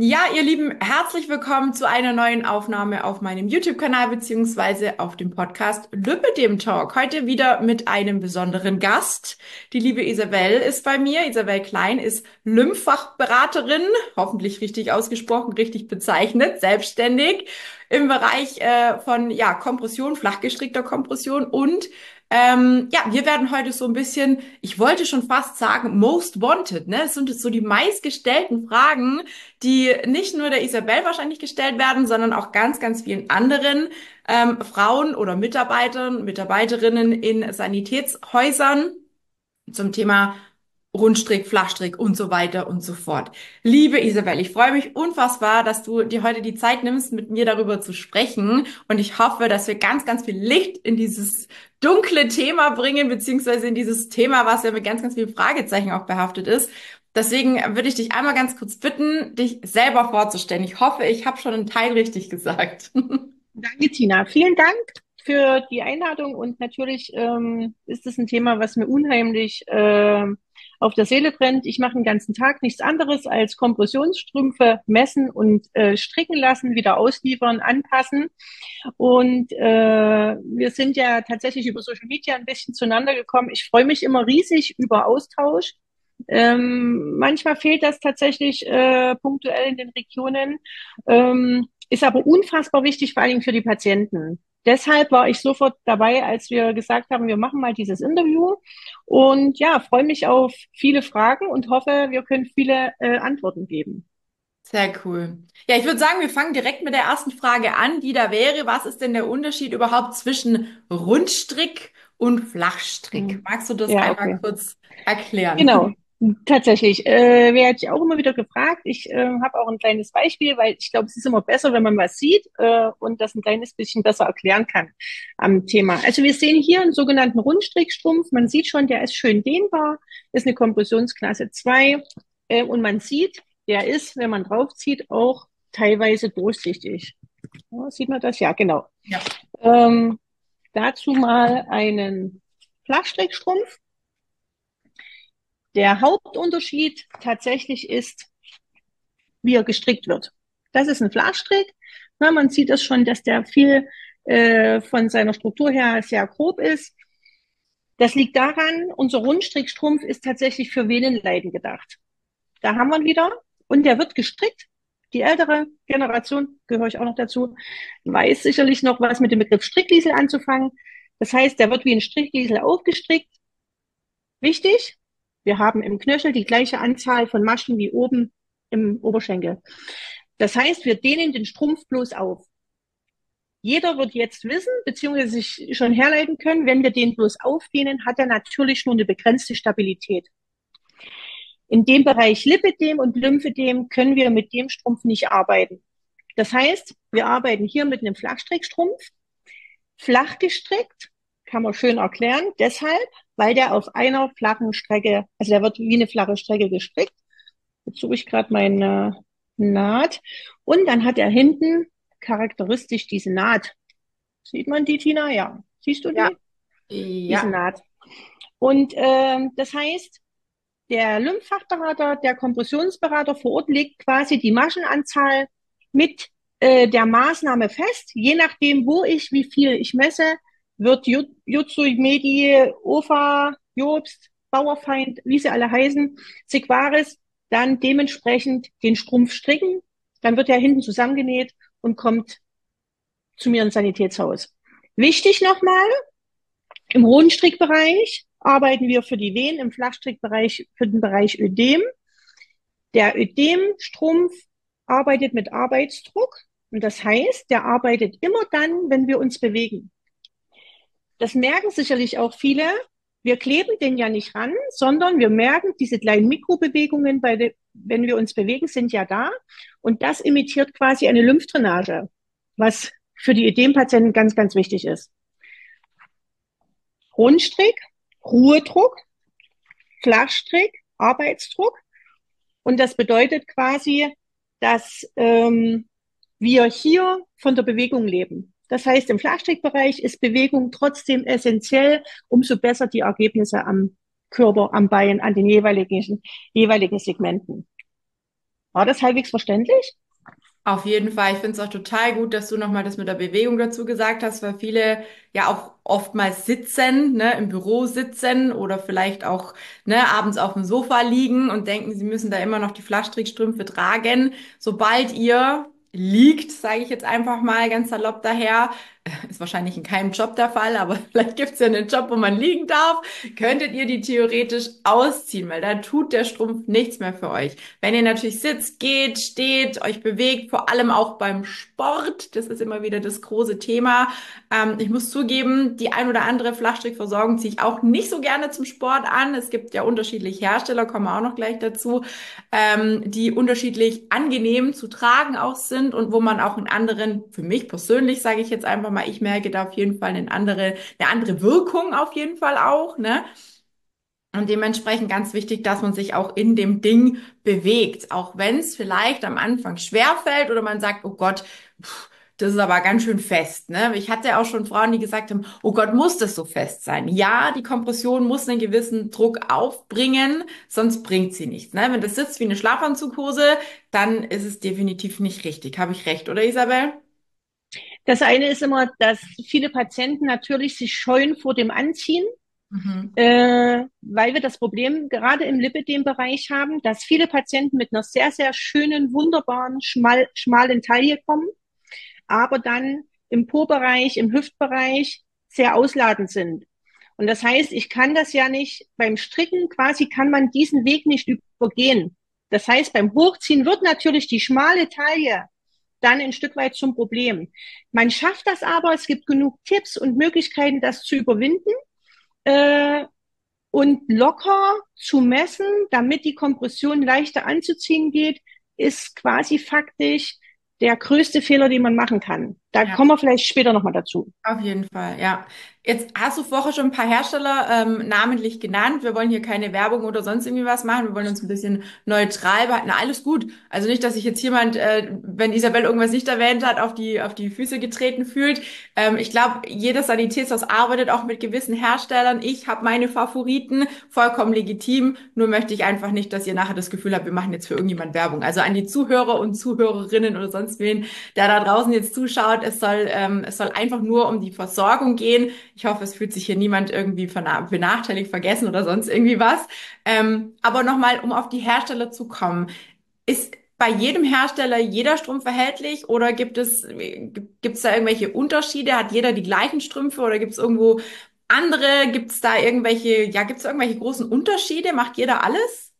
Ja, ihr Lieben, herzlich willkommen zu einer neuen Aufnahme auf meinem YouTube-Kanal beziehungsweise auf dem Podcast Lübbedem Talk. Heute wieder mit einem besonderen Gast. Die liebe Isabel ist bei mir. Isabel Klein ist Lymphfachberaterin, hoffentlich richtig ausgesprochen, richtig bezeichnet, selbstständig im Bereich von Kompression, flachgestrickter Kompression und wir werden heute so ein bisschen, ich wollte schon fast sagen, most wanted, ne? Das sind jetzt so die meistgestellten Fragen, die nicht nur der Isabel wahrscheinlich gestellt werden, sondern auch ganz, ganz vielen anderen Frauen oder Mitarbeitern, Mitarbeiterinnen in Sanitätshäusern zum Thema Rundstrick, Flachstrick und so weiter und so fort. Liebe Isabel, ich freue mich unfassbar, dass du dir heute die Zeit nimmst, mit mir darüber zu sprechen. Und ich hoffe, dass wir ganz, ganz viel Licht in dieses dunkle Thema bringen, beziehungsweise in dieses Thema, was ja mit ganz, ganz vielen Fragezeichen auch behaftet ist. Deswegen würde ich dich einmal ganz kurz bitten, dich selber vorzustellen. Ich hoffe, ich habe schon einen Teil richtig gesagt. Danke, Tina. Vielen Dank für die Einladung und natürlich ist es ein Thema, was mir unheimlich auf der Seele brennt. Ich mache den ganzen Tag nichts anderes als Kompressionsstrümpfe messen und stricken lassen, wieder ausliefern, anpassen. Und wir sind ja tatsächlich über Social Media ein bisschen zueinander gekommen. Ich freue mich immer riesig über Austausch. Manchmal fehlt das tatsächlich punktuell in den Regionen. Ist aber unfassbar wichtig, vor allen Dingen für die Patienten. Deshalb war ich sofort dabei, als wir gesagt haben, wir machen mal dieses Interview. Und ja, freue mich auf viele Fragen und hoffe, wir können viele Antworten geben. Sehr cool. Ja, ich würde sagen, wir fangen direkt mit der ersten Frage an, die da wäre, was ist denn der Unterschied überhaupt zwischen Rundstrick und Flachstrick? Hm. Magst du das Ja, einmal okay. kurz erklären? Genau. Tatsächlich. Werde ich auch immer wieder gefragt. Ich habe auch ein kleines Beispiel, weil ich glaube, es ist immer besser, wenn man was sieht und das ein kleines bisschen besser erklären kann am Thema. Also wir sehen hier einen sogenannten Rundstrickstrumpf. Man sieht schon, der ist schön dehnbar, ist eine Kompressionsklasse 2 und man sieht, der ist, wenn man draufzieht, auch teilweise durchsichtig. Ja, sieht man das? Ja, genau. Ja. Ähm, dazu mal einen Flachstrickstrumpf. Der Hauptunterschied tatsächlich ist, wie er gestrickt wird. Das ist ein Flachstrick. Na, man sieht das schon, dass der viel von seiner Struktur her sehr grob ist. Das liegt daran, unser Rundstrickstrumpf ist tatsächlich für Venenleiden gedacht. Da haben wir ihn wieder. Und der wird gestrickt. Die ältere Generation, gehöre ich auch noch dazu, weiß sicherlich noch, was mit dem Begriff Strickliesel anzufangen. Das heißt, der wird wie ein Strickliesel aufgestrickt. Wichtig, wir haben im Knöchel die gleiche Anzahl von Maschen wie oben im Oberschenkel. Das heißt, wir dehnen den Strumpf bloß auf. Jeder wird jetzt wissen, beziehungsweise sich schon herleiten können, wenn wir den bloß aufdehnen, hat er natürlich nur eine begrenzte Stabilität. In dem Bereich Lipödem und Lymphödem können wir mit dem Strumpf nicht arbeiten. Das heißt, wir arbeiten hier mit einem Flachstrickstrumpf, flach gestrickt, kann man schön erklären, deshalb, weil der auf einer flachen Strecke, also der wird wie eine flache Strecke gestrickt. Jetzt suche ich gerade meine Naht. Und dann hat er hinten charakteristisch diese Naht. Sieht man die, Tina? Ja. Siehst du Ja. die? Diese Ja. Naht. Und das heißt, der Lymphfachberater, der Kompressionsberater vor Ort legt quasi die Maschenanzahl mit der Maßnahme fest. Je nachdem, wo ich wie viel ich messe, wird Jutsu, Medi, Ofa, Jobst, Bauerfeind, wie sie alle heißen, Sigvaris, dann dementsprechend den Strumpf stricken. Dann wird er hinten zusammengenäht und kommt zu mir ins Sanitätshaus. Wichtig nochmal, im Rundstrickbereich arbeiten wir für die Venen, im Flachstrickbereich für den Bereich Ödem. Der Ödemstrumpf arbeitet mit Arbeitsdruck und das heißt, der arbeitet immer dann, wenn wir uns bewegen. Das merken sicherlich auch viele. Wir kleben den ja nicht ran, sondern wir merken, diese kleinen Mikrobewegungen, wenn wir uns bewegen, sind ja da. Und das imitiert quasi eine Lymphdrainage, was für die Ödempatienten ganz, ganz wichtig ist. Rundstrick, Ruhedruck, Flachstrick, Arbeitsdruck. Und das bedeutet quasi, dass wir hier von der Bewegung leben. Das heißt, im Flachstrickbereich ist Bewegung trotzdem essentiell, umso besser die Ergebnisse am Körper, am Bein, an den jeweiligen Segmenten. War das halbwegs verständlich? Auf jeden Fall. Ich finde es auch total gut, dass du nochmal das mit der Bewegung dazu gesagt hast, weil viele ja auch oftmals sitzen, ne, im Büro sitzen oder vielleicht auch, ne, abends auf dem Sofa liegen und denken, sie müssen da immer noch die Flachstrickstrümpfe tragen. Sobald ihr liegt, sage ich jetzt einfach mal ganz salopp daher, ist wahrscheinlich in keinem Job der Fall, aber vielleicht gibt's ja einen Job, wo man liegen darf, könntet ihr die theoretisch ausziehen, weil da tut der Strumpf nichts mehr für euch. Wenn ihr natürlich sitzt, geht, steht, euch bewegt, vor allem auch beim Sport, das ist immer wieder das große Thema. Ich muss zugeben, die ein oder andere Flachstrickversorgung ziehe ich auch nicht so gerne zum Sport an. Es gibt ja unterschiedliche Hersteller, kommen wir auch noch gleich dazu, die unterschiedlich angenehm zu tragen auch sind und wo man auch in anderen, für mich persönlich sage ich jetzt einfach mal, ich merke da auf jeden Fall eine andere Wirkung auf jeden Fall auch, ne? Und dementsprechend ganz wichtig, dass man sich auch in dem Ding bewegt, auch wenn es vielleicht am Anfang schwer fällt oder man sagt, oh Gott, das ist aber ganz schön fest, ne? Ich hatte auch schon Frauen, die gesagt haben, oh Gott, muss das so fest sein? Ja, die Kompression muss einen gewissen Druck aufbringen, sonst bringt sie nichts, ne? Wenn das sitzt wie eine Schlafanzughose, dann ist es definitiv nicht richtig. Habe ich recht, oder Isabel? Das eine ist immer, dass viele Patienten natürlich sich scheuen vor dem Anziehen, Mhm. weil wir das Problem gerade im Lipödem-Bereich haben, dass viele Patienten mit einer sehr, sehr schönen, wunderbaren, schmalen Taille kommen, aber dann im Po-Bereich, im Hüftbereich sehr ausladend sind. Und das heißt, ich kann das ja nicht beim Stricken, quasi kann man diesen Weg nicht übergehen. Das heißt, beim Hochziehen wird natürlich die schmale Taille dann ein Stück weit zum Problem. Man schafft das aber, es gibt genug Tipps und Möglichkeiten, das zu überwinden äh, und locker zu messen, damit die Kompression leichter anzuziehen geht, ist quasi faktisch der größte Fehler, den man machen kann. Da Ja. kommen wir vielleicht später nochmal dazu. Auf jeden Fall, ja. Jetzt hast du vorher schon ein paar Hersteller namentlich genannt. Wir wollen hier keine Werbung oder sonst irgendwie was machen. Wir wollen uns ein bisschen neutral behalten. Na, alles gut. Also nicht, dass sich jetzt jemand, wenn Isabel irgendwas nicht erwähnt hat, auf die Füße getreten fühlt. Ich glaube, jedes Sanitätshaus arbeitet auch mit gewissen Herstellern. Ich habe meine Favoriten, vollkommen legitim. Nur möchte ich einfach nicht, dass ihr nachher das Gefühl habt, wir machen jetzt für irgendjemand Werbung. Also an die Zuhörer und Zuhörerinnen oder sonst wen, der da draußen jetzt zuschaut, es soll einfach nur um die Versorgung gehen. Ich hoffe, es fühlt sich hier niemand irgendwie benachteiligt, vergessen oder sonst irgendwie was. Aber nochmal, um auf die Hersteller zu kommen. Ist bei jedem Hersteller jeder Strumpf erhältlich oder gibt es da irgendwelche Unterschiede? Hat jeder die gleichen Strümpfe oder gibt es irgendwo andere? Gibt es da irgendwelche, ja, gibt es irgendwelche großen Unterschiede? Macht jeder alles?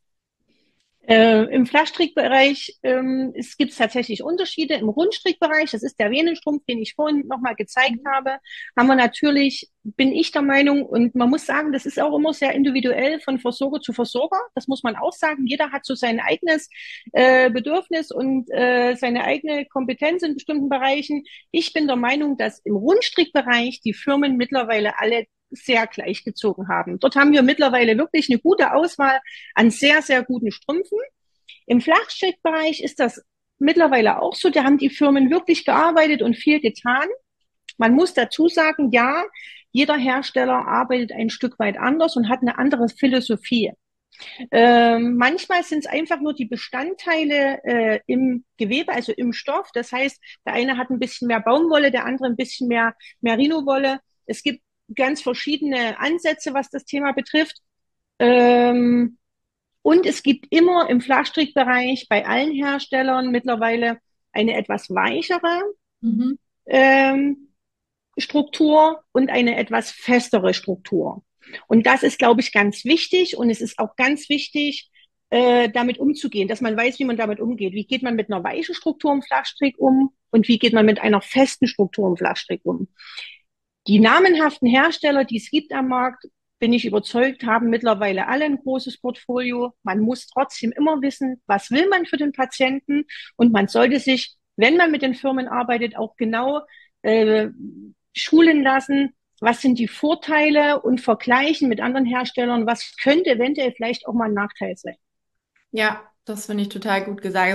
Im Flachstrickbereich es gibt tatsächlich Unterschiede. Im Rundstrickbereich, das ist der Venenstrumpf, den ich vorhin nochmal gezeigt habe, haben wir natürlich, bin ich der Meinung, und man muss sagen, das ist auch immer sehr individuell von Versorger zu Versorger. Das muss man auch sagen. Jeder hat so sein eigenes Bedürfnis und seine eigene Kompetenz in bestimmten Bereichen. Ich bin der Meinung, dass im Rundstrickbereich die Firmen mittlerweile alle sehr gleichgezogen haben. Dort haben wir mittlerweile wirklich eine gute Auswahl an sehr, sehr guten Strümpfen. Im Flachstrickbereich ist das mittlerweile auch so. Da haben die Firmen wirklich gearbeitet und viel getan. Man muss dazu sagen, ja, jeder Hersteller arbeitet ein Stück weit anders und hat eine andere Philosophie. Manchmal sind es einfach nur die Bestandteile im Gewebe, also im Stoff. Das heißt, der eine hat ein bisschen mehr Baumwolle, der andere ein bisschen mehr Merino-Wolle. Es gibt ganz verschiedene Ansätze, was das Thema betrifft. Ähm, und es gibt immer im Flachstrickbereich bei allen Herstellern mittlerweile eine etwas weichere Mhm. ähm, Struktur und eine etwas festere Struktur. Und das ist, glaube ich, ganz wichtig. Und es ist auch ganz wichtig, damit umzugehen, dass man weiß, wie man damit umgeht. Wie geht man mit einer weichen Struktur im Flachstrick um und wie geht man mit einer festen Struktur im Flachstrick um? Die namenhaften Hersteller, die es gibt am Markt, bin ich überzeugt, haben mittlerweile alle ein großes Portfolio. Man muss trotzdem immer wissen, was will man für den Patienten und man sollte sich, wenn man mit den Firmen arbeitet, auch genau äh, schulen lassen, was sind die Vorteile und vergleichen mit anderen Herstellern, was könnte eventuell vielleicht auch mal ein Nachteil sein. Ja, das finde ich total gut gesagt. Also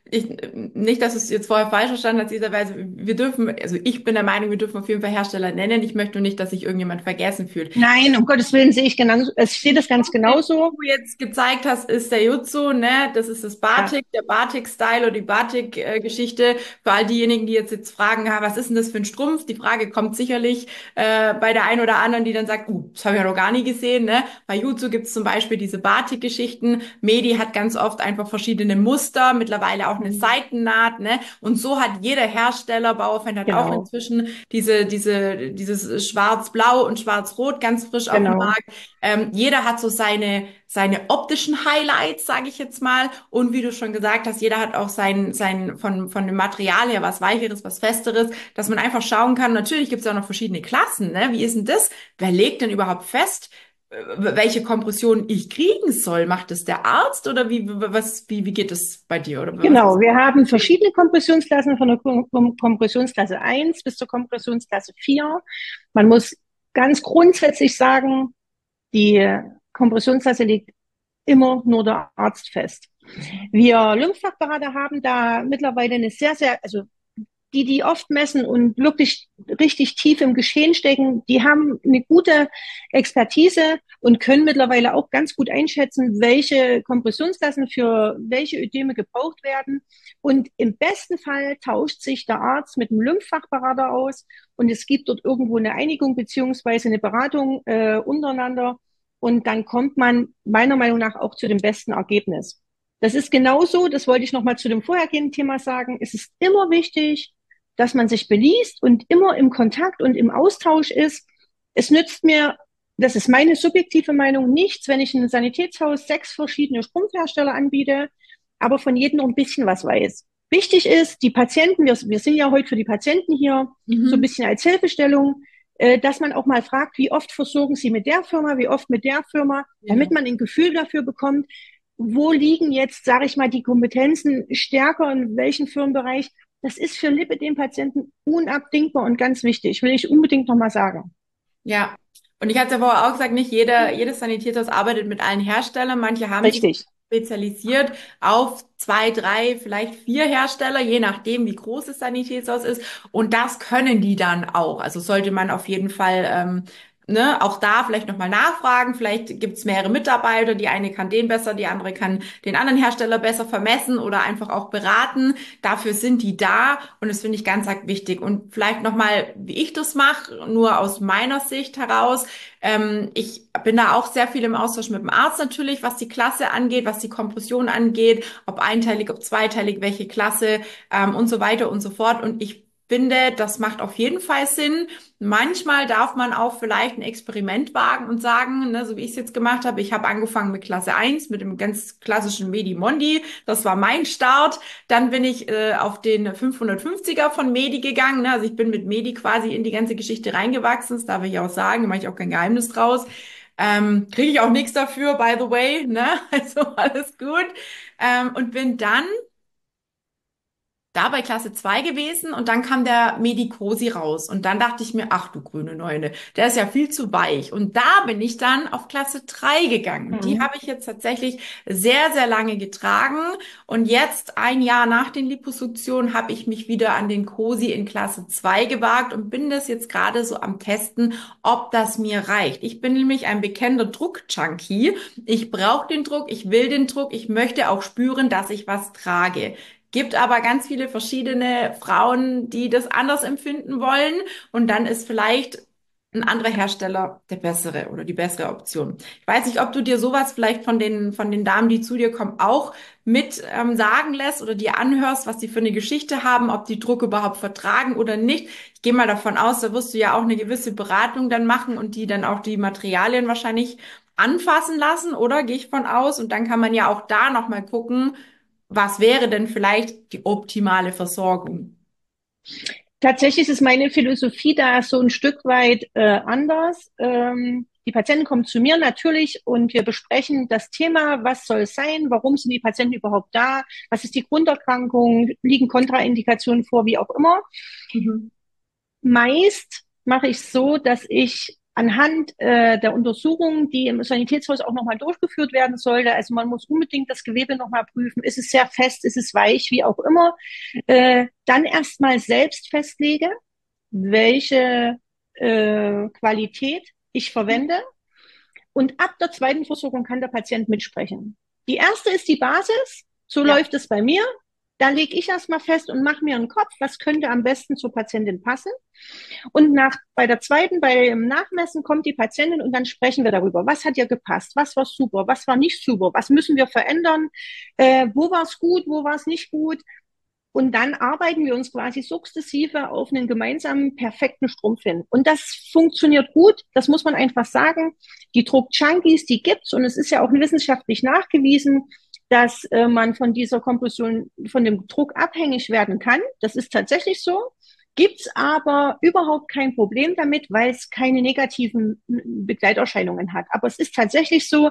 nicht, dass es jetzt vorher falsch verstanden hat, Isabel, also wir dürfen, also ich bin der Meinung, wir dürfen auf jeden Fall Hersteller nennen. Ich möchte nur nicht, dass sich irgendjemand vergessen fühlt. Nein, um Gottes Willen sehe ich genauso, ich sehe das ganz Den genauso. du jetzt gezeigt hast, ist der Jutsu, ne? Das ist das Ja, Batik, der Batik-Style oder die Batik-Geschichte. Für all diejenigen, die jetzt fragen, was ist denn das für ein Strumpf? Die Frage kommt sicherlich bei der einen oder anderen, die dann sagt, das habe ich ja noch gar nie gesehen, ne? Bei Jutsu gibt es zum Beispiel diese Batik-Geschichten. Medi hat ganz oft einfach verschiedene Muster, mittlerweile auch eine mhm. Seitennaht, ne? Und so hat jeder Hersteller, Bauerfeind hat auch Genau, inzwischen dieses Schwarz-Blau und Schwarz-Rot ganz frisch auf dem genau, Markt. Jeder hat so seine optischen Highlights, sage ich jetzt mal. Und wie du schon gesagt hast, jeder hat auch von dem Material her was Weicheres, was Festeres, dass man einfach schauen kann. Natürlich gibt es ja noch verschiedene Klassen, ne? Wie ist denn das? Wer legt denn überhaupt fest, welche Kompression ich kriegen soll? Macht es der Arzt oder wie geht es bei dir? Oder was genau. ist? Wir haben verschiedene Kompressionsklassen von der Kompressionsklasse 1 bis zur Kompressionsklasse 4. Man muss ganz grundsätzlich sagen, die Kompressionsklasse legt immer nur der Arzt fest. Wir Lymphfachberater haben da mittlerweile eine also die oft messen und wirklich richtig tief im Geschehen stecken, die haben eine gute Expertise und können mittlerweile auch ganz gut einschätzen, welche Kompressionsklassen für welche Ödeme gebraucht werden. Und im besten Fall tauscht sich der Arzt mit einem Lymphfachberater aus und es gibt dort irgendwo eine Einigung beziehungsweise eine Beratung untereinander. Und dann kommt man meiner Meinung nach auch zu dem besten Ergebnis. Das ist genauso, das wollte ich nochmal zu dem vorhergehenden Thema sagen, es ist immer wichtig, dass man sich beliest und immer im Kontakt und im Austausch ist. Es nützt mir, das ist meine subjektive Meinung, nichts, wenn ich in einem Sanitätshaus 6 verschiedene Strumpfhersteller anbiete, aber von jedem nur ein bisschen was weiß. Wichtig ist, die Patienten, wir sind ja heute für die Patienten hier, so ein Mhm. bisschen als Hilfestellung, dass man auch mal fragt, wie oft versorgen Sie mit der Firma, wie oft mit der Firma, damit Ja. man ein Gefühl dafür bekommt, wo liegen jetzt, sage ich mal, die Kompetenzen stärker in welchem Firmenbereich. Das ist für Lipödem-Patienten unabdingbar und ganz wichtig, will ich unbedingt nochmal sagen. Ja, und ich hatte ja vorher auch gesagt, nicht jedes Sanitätshaus arbeitet mit allen Herstellern. Manche haben sich Richtig. spezialisiert auf 2, 3, vielleicht 4 Hersteller, je nachdem, wie groß das Sanitätshaus ist. Und das können die dann auch. Also sollte man auf jeden Fall ne, auch da vielleicht nochmal nachfragen. Vielleicht gibt's mehrere Mitarbeiter. Die eine kann den besser, die andere kann den anderen Hersteller besser vermessen oder einfach auch beraten. Dafür sind die da und das finde ich ganz arg wichtig. Und vielleicht nochmal, wie ich das mache, nur aus meiner Sicht heraus. Ich bin da auch sehr viel im Austausch mit dem Arzt natürlich, was die Klasse angeht, was die Kompression angeht, ob einteilig, ob zweiteilig, welche Klasse und so weiter und so fort. Und ich finde, das macht auf jeden Fall Sinn. Manchmal darf man auch vielleicht ein Experiment wagen und sagen, ne, so wie ich es jetzt gemacht habe, ich habe angefangen mit Klasse 1, mit dem ganz klassischen Medi Mondi. Das war mein Start. Dann bin ich auf den 550er von Medi gegangen. Ne? Also ich bin mit Medi quasi in die ganze Geschichte reingewachsen. Das darf ich auch sagen, da mache ich auch kein Geheimnis draus. Kriege ich auch nichts dafür, by the way, ne? Also alles gut. Und bin dann da bei Klasse 2 gewesen und dann kam der Medicosi raus. Und dann dachte ich mir, ach du grüne Neune, der ist ja viel zu weich. Und da bin ich dann auf Klasse 3 gegangen. Und die Mhm. habe ich jetzt tatsächlich sehr, sehr lange getragen. Und jetzt, ein Jahr nach den Liposuktionen, habe ich mich wieder an den Cosi in Klasse 2 gewagt und bin das jetzt gerade so am Testen, ob das mir reicht. Ich bin nämlich ein bekennender Druck-Junkie. Ich brauche den Druck, ich will den Druck, ich möchte auch spüren, dass ich was trage. Gibt aber ganz viele verschiedene Frauen, die das anders empfinden wollen. Und dann ist vielleicht ein anderer Hersteller der bessere oder die bessere Option. Ich weiß nicht, ob du dir sowas vielleicht von den Damen, die zu dir kommen, auch mit sagen lässt oder dir anhörst, was die für eine Geschichte haben, ob die Druck überhaupt vertragen oder nicht. Ich gehe mal davon aus, da wirst du ja auch eine gewisse Beratung dann machen und die dann auch die Materialien wahrscheinlich anfassen lassen, oder? Gehe ich von aus. Und dann kann man ja auch da nochmal gucken, was wäre denn vielleicht die optimale Versorgung? Tatsächlich ist meine Philosophie da so ein Stück weit anders. Die Patienten kommen zu mir natürlich und wir besprechen das Thema, was soll es sein, warum sind die Patienten überhaupt da, was ist die Grunderkrankung, liegen Kontraindikationen vor, wie auch immer. Mhm. Meist mache ich so, dass ich anhand der Untersuchung, die im Sanitätshaus auch nochmal durchgeführt werden sollte. Also man muss unbedingt das Gewebe nochmal prüfen. Ist es sehr fest, ist es weich, wie auch immer. Dann erstmal selbst festlege, welche Qualität ich verwende. Und ab der zweiten Versorgung kann der Patient mitsprechen. Die erste ist die Basis. So Ja. läuft es bei mir. Da lege ich erstmal fest und mache mir einen Kopf, was könnte am besten zur Patientin passen. Und bei der zweiten, beim Nachmessen kommt die Patientin und dann sprechen wir darüber. Was hat ihr gepasst? Was war super? Was war nicht super? Was müssen wir verändern? Wo war es gut? Wo war es nicht gut? Und dann arbeiten wir uns quasi sukzessive auf einen gemeinsamen perfekten Strumpf hin. Und das funktioniert gut. Das muss man einfach sagen. Die Druck-Junkies, die gibt's. Und es ist ja auch wissenschaftlich nachgewiesen, dass man von dieser Kompression, von dem Druck abhängig werden kann. Das ist tatsächlich so. Gibt's aber überhaupt kein Problem damit, weil es keine negativen Begleiterscheinungen hat. Aber es ist tatsächlich so,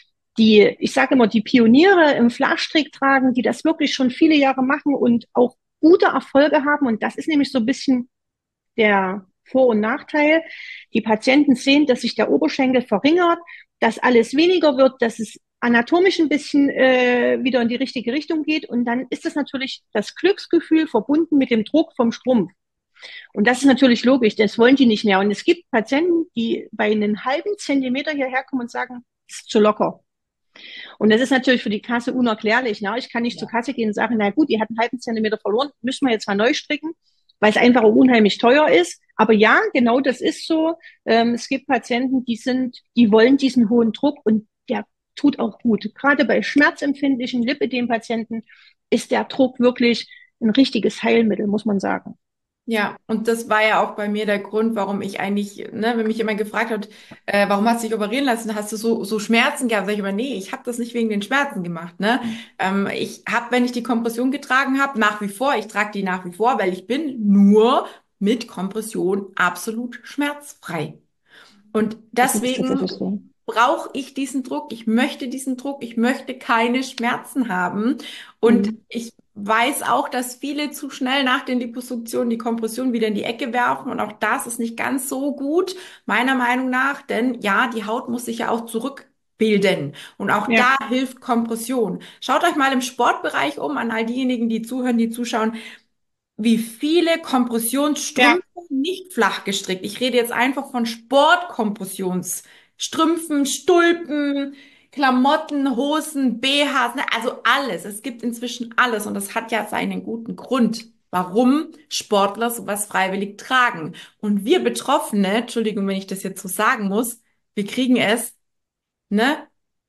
ich sage immer, die Pioniere im Flachstrick tragen, die das wirklich schon viele Jahre machen und auch gute Erfolge haben. Und das ist nämlich so ein bisschen der Vor- und Nachteil. Die Patienten sehen, dass sich der Oberschenkel verringert, dass alles weniger wird, dass es anatomisch ein bisschen wieder in die richtige Richtung geht. Und dann ist das natürlich das Glücksgefühl verbunden mit dem Druck vom Strumpf. Und das ist natürlich logisch, das wollen die nicht mehr. Und es gibt Patienten, die bei einem halben Zentimeter hierher kommen und sagen, es ist zu locker. Und das ist natürlich für die Kasse unerklärlich. Ne? Ich kann nicht zur Kasse gehen und sagen, na gut, die hat einen halben Zentimeter verloren, müssen wir jetzt mal neu stricken, weil es einfach auch unheimlich teuer ist. Aber ja, genau das ist so. Es gibt Patienten, die wollen diesen hohen Druck und der tut auch gut. Gerade bei schmerzempfindlichen Lipödem-Patienten ist der Druck wirklich ein richtiges Heilmittel, muss man sagen. Ja, und das war ja auch bei mir der Grund, warum ich eigentlich, ne, wenn mich jemand gefragt hat, warum hast du dich operieren lassen, hast du so Schmerzen gehabt? Sag ich immer, nee, ich habe das nicht wegen den Schmerzen gemacht, ne? Ich habe, wenn ich die Kompression getragen habe, nach wie vor, ich trage die nach wie vor, weil ich bin nur mit Kompression absolut schmerzfrei. Und Das ist deswegen tatsächlich so. brauche ich diesen Druck, ich möchte diesen Druck, ich möchte keine Schmerzen haben. Und Mhm. ich weiß auch, dass viele zu schnell nach den Liposuktionen die Kompression wieder in die Ecke werfen. Und auch das ist nicht ganz so gut, meiner Meinung nach. Denn ja, die Haut muss sich ja auch zurückbilden. Und auch Ja, da hilft Kompression. Schaut euch mal im Sportbereich um, an all diejenigen, die zuhören, die zuschauen, wie viele ja, Kompressionsstrümpfe nicht flach gestrickt. Ich rede jetzt einfach von Sportkompressionsstrümpfen, Stulpen, Klamotten, Hosen, BHs, ne? Also alles. Es gibt inzwischen alles und das hat ja seinen guten Grund, warum Sportler sowas freiwillig tragen. Und wir Betroffene, Entschuldigung, wenn ich das jetzt so sagen muss, wir kriegen es, ne?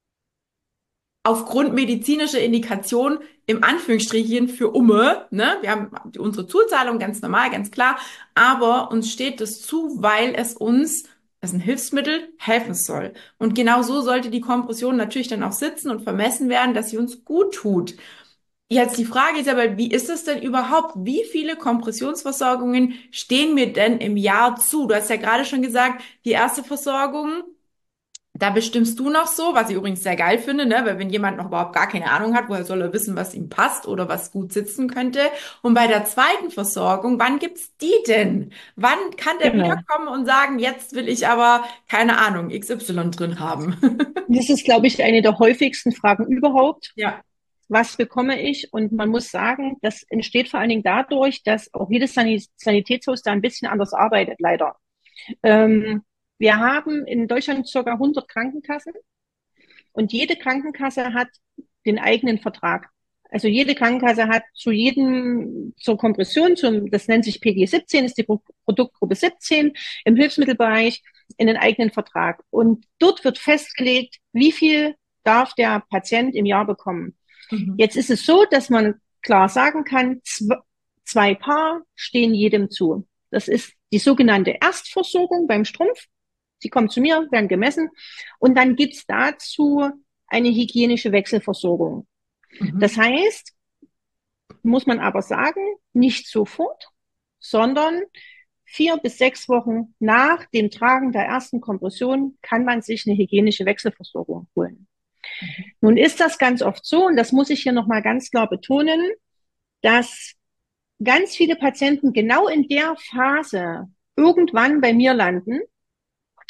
Aufgrund medizinischer Indikation im Anführungsstrichen für Umme, ne? Wir haben unsere Zuzahlung ganz normal, ganz klar, aber uns steht das zu, weil es uns als ein Hilfsmittel helfen soll. Und genau so sollte die Kompression natürlich dann auch sitzen und vermessen werden, dass sie uns gut tut. Jetzt die Frage ist aber, wie ist es denn überhaupt? Wie viele Kompressionsversorgungen stehen mir denn im Jahr zu? Du hast ja gerade schon gesagt, die erste Versorgung, da bestimmst du noch so, was ich übrigens sehr geil finde, ne? Weil wenn jemand noch überhaupt gar keine Ahnung hat, woher soll er wissen, was ihm passt oder was gut sitzen könnte? Und bei der zweiten Versorgung, wann gibt's die denn? Wann kann der genau. wiederkommen und sagen, jetzt will ich aber, keine Ahnung, XY drin haben? Das ist, glaube ich, eine der häufigsten Fragen überhaupt. Ja. Was bekomme ich? Und man muss sagen, das entsteht vor allen Dingen dadurch, dass auch jedes Sanitätshaus da ein bisschen anders arbeitet, leider. Ähm, wir haben in Deutschland circa 100 Krankenkassen und jede Krankenkasse hat den eigenen Vertrag. Also jede Krankenkasse hat zur Kompression, das nennt sich PG 17, ist die Produktgruppe 17 im Hilfsmittelbereich, in den eigenen Vertrag. Und dort wird festgelegt, wie viel darf der Patient im Jahr bekommen. Mhm. Jetzt ist es so, dass man klar sagen kann, zwei Paar stehen jedem zu. Das ist die sogenannte Erstversorgung beim Strumpf. Sie kommen zu mir, werden gemessen und dann gibt's dazu eine hygienische Wechselversorgung. Mhm. Das heißt, muss man aber sagen, nicht sofort, sondern 4 bis 6 Wochen nach dem Tragen der ersten Kompression kann man sich eine hygienische Wechselversorgung holen. Nun ist das ganz oft so, und das muss ich hier nochmal ganz klar betonen, dass ganz viele Patienten genau in der Phase irgendwann bei mir landen,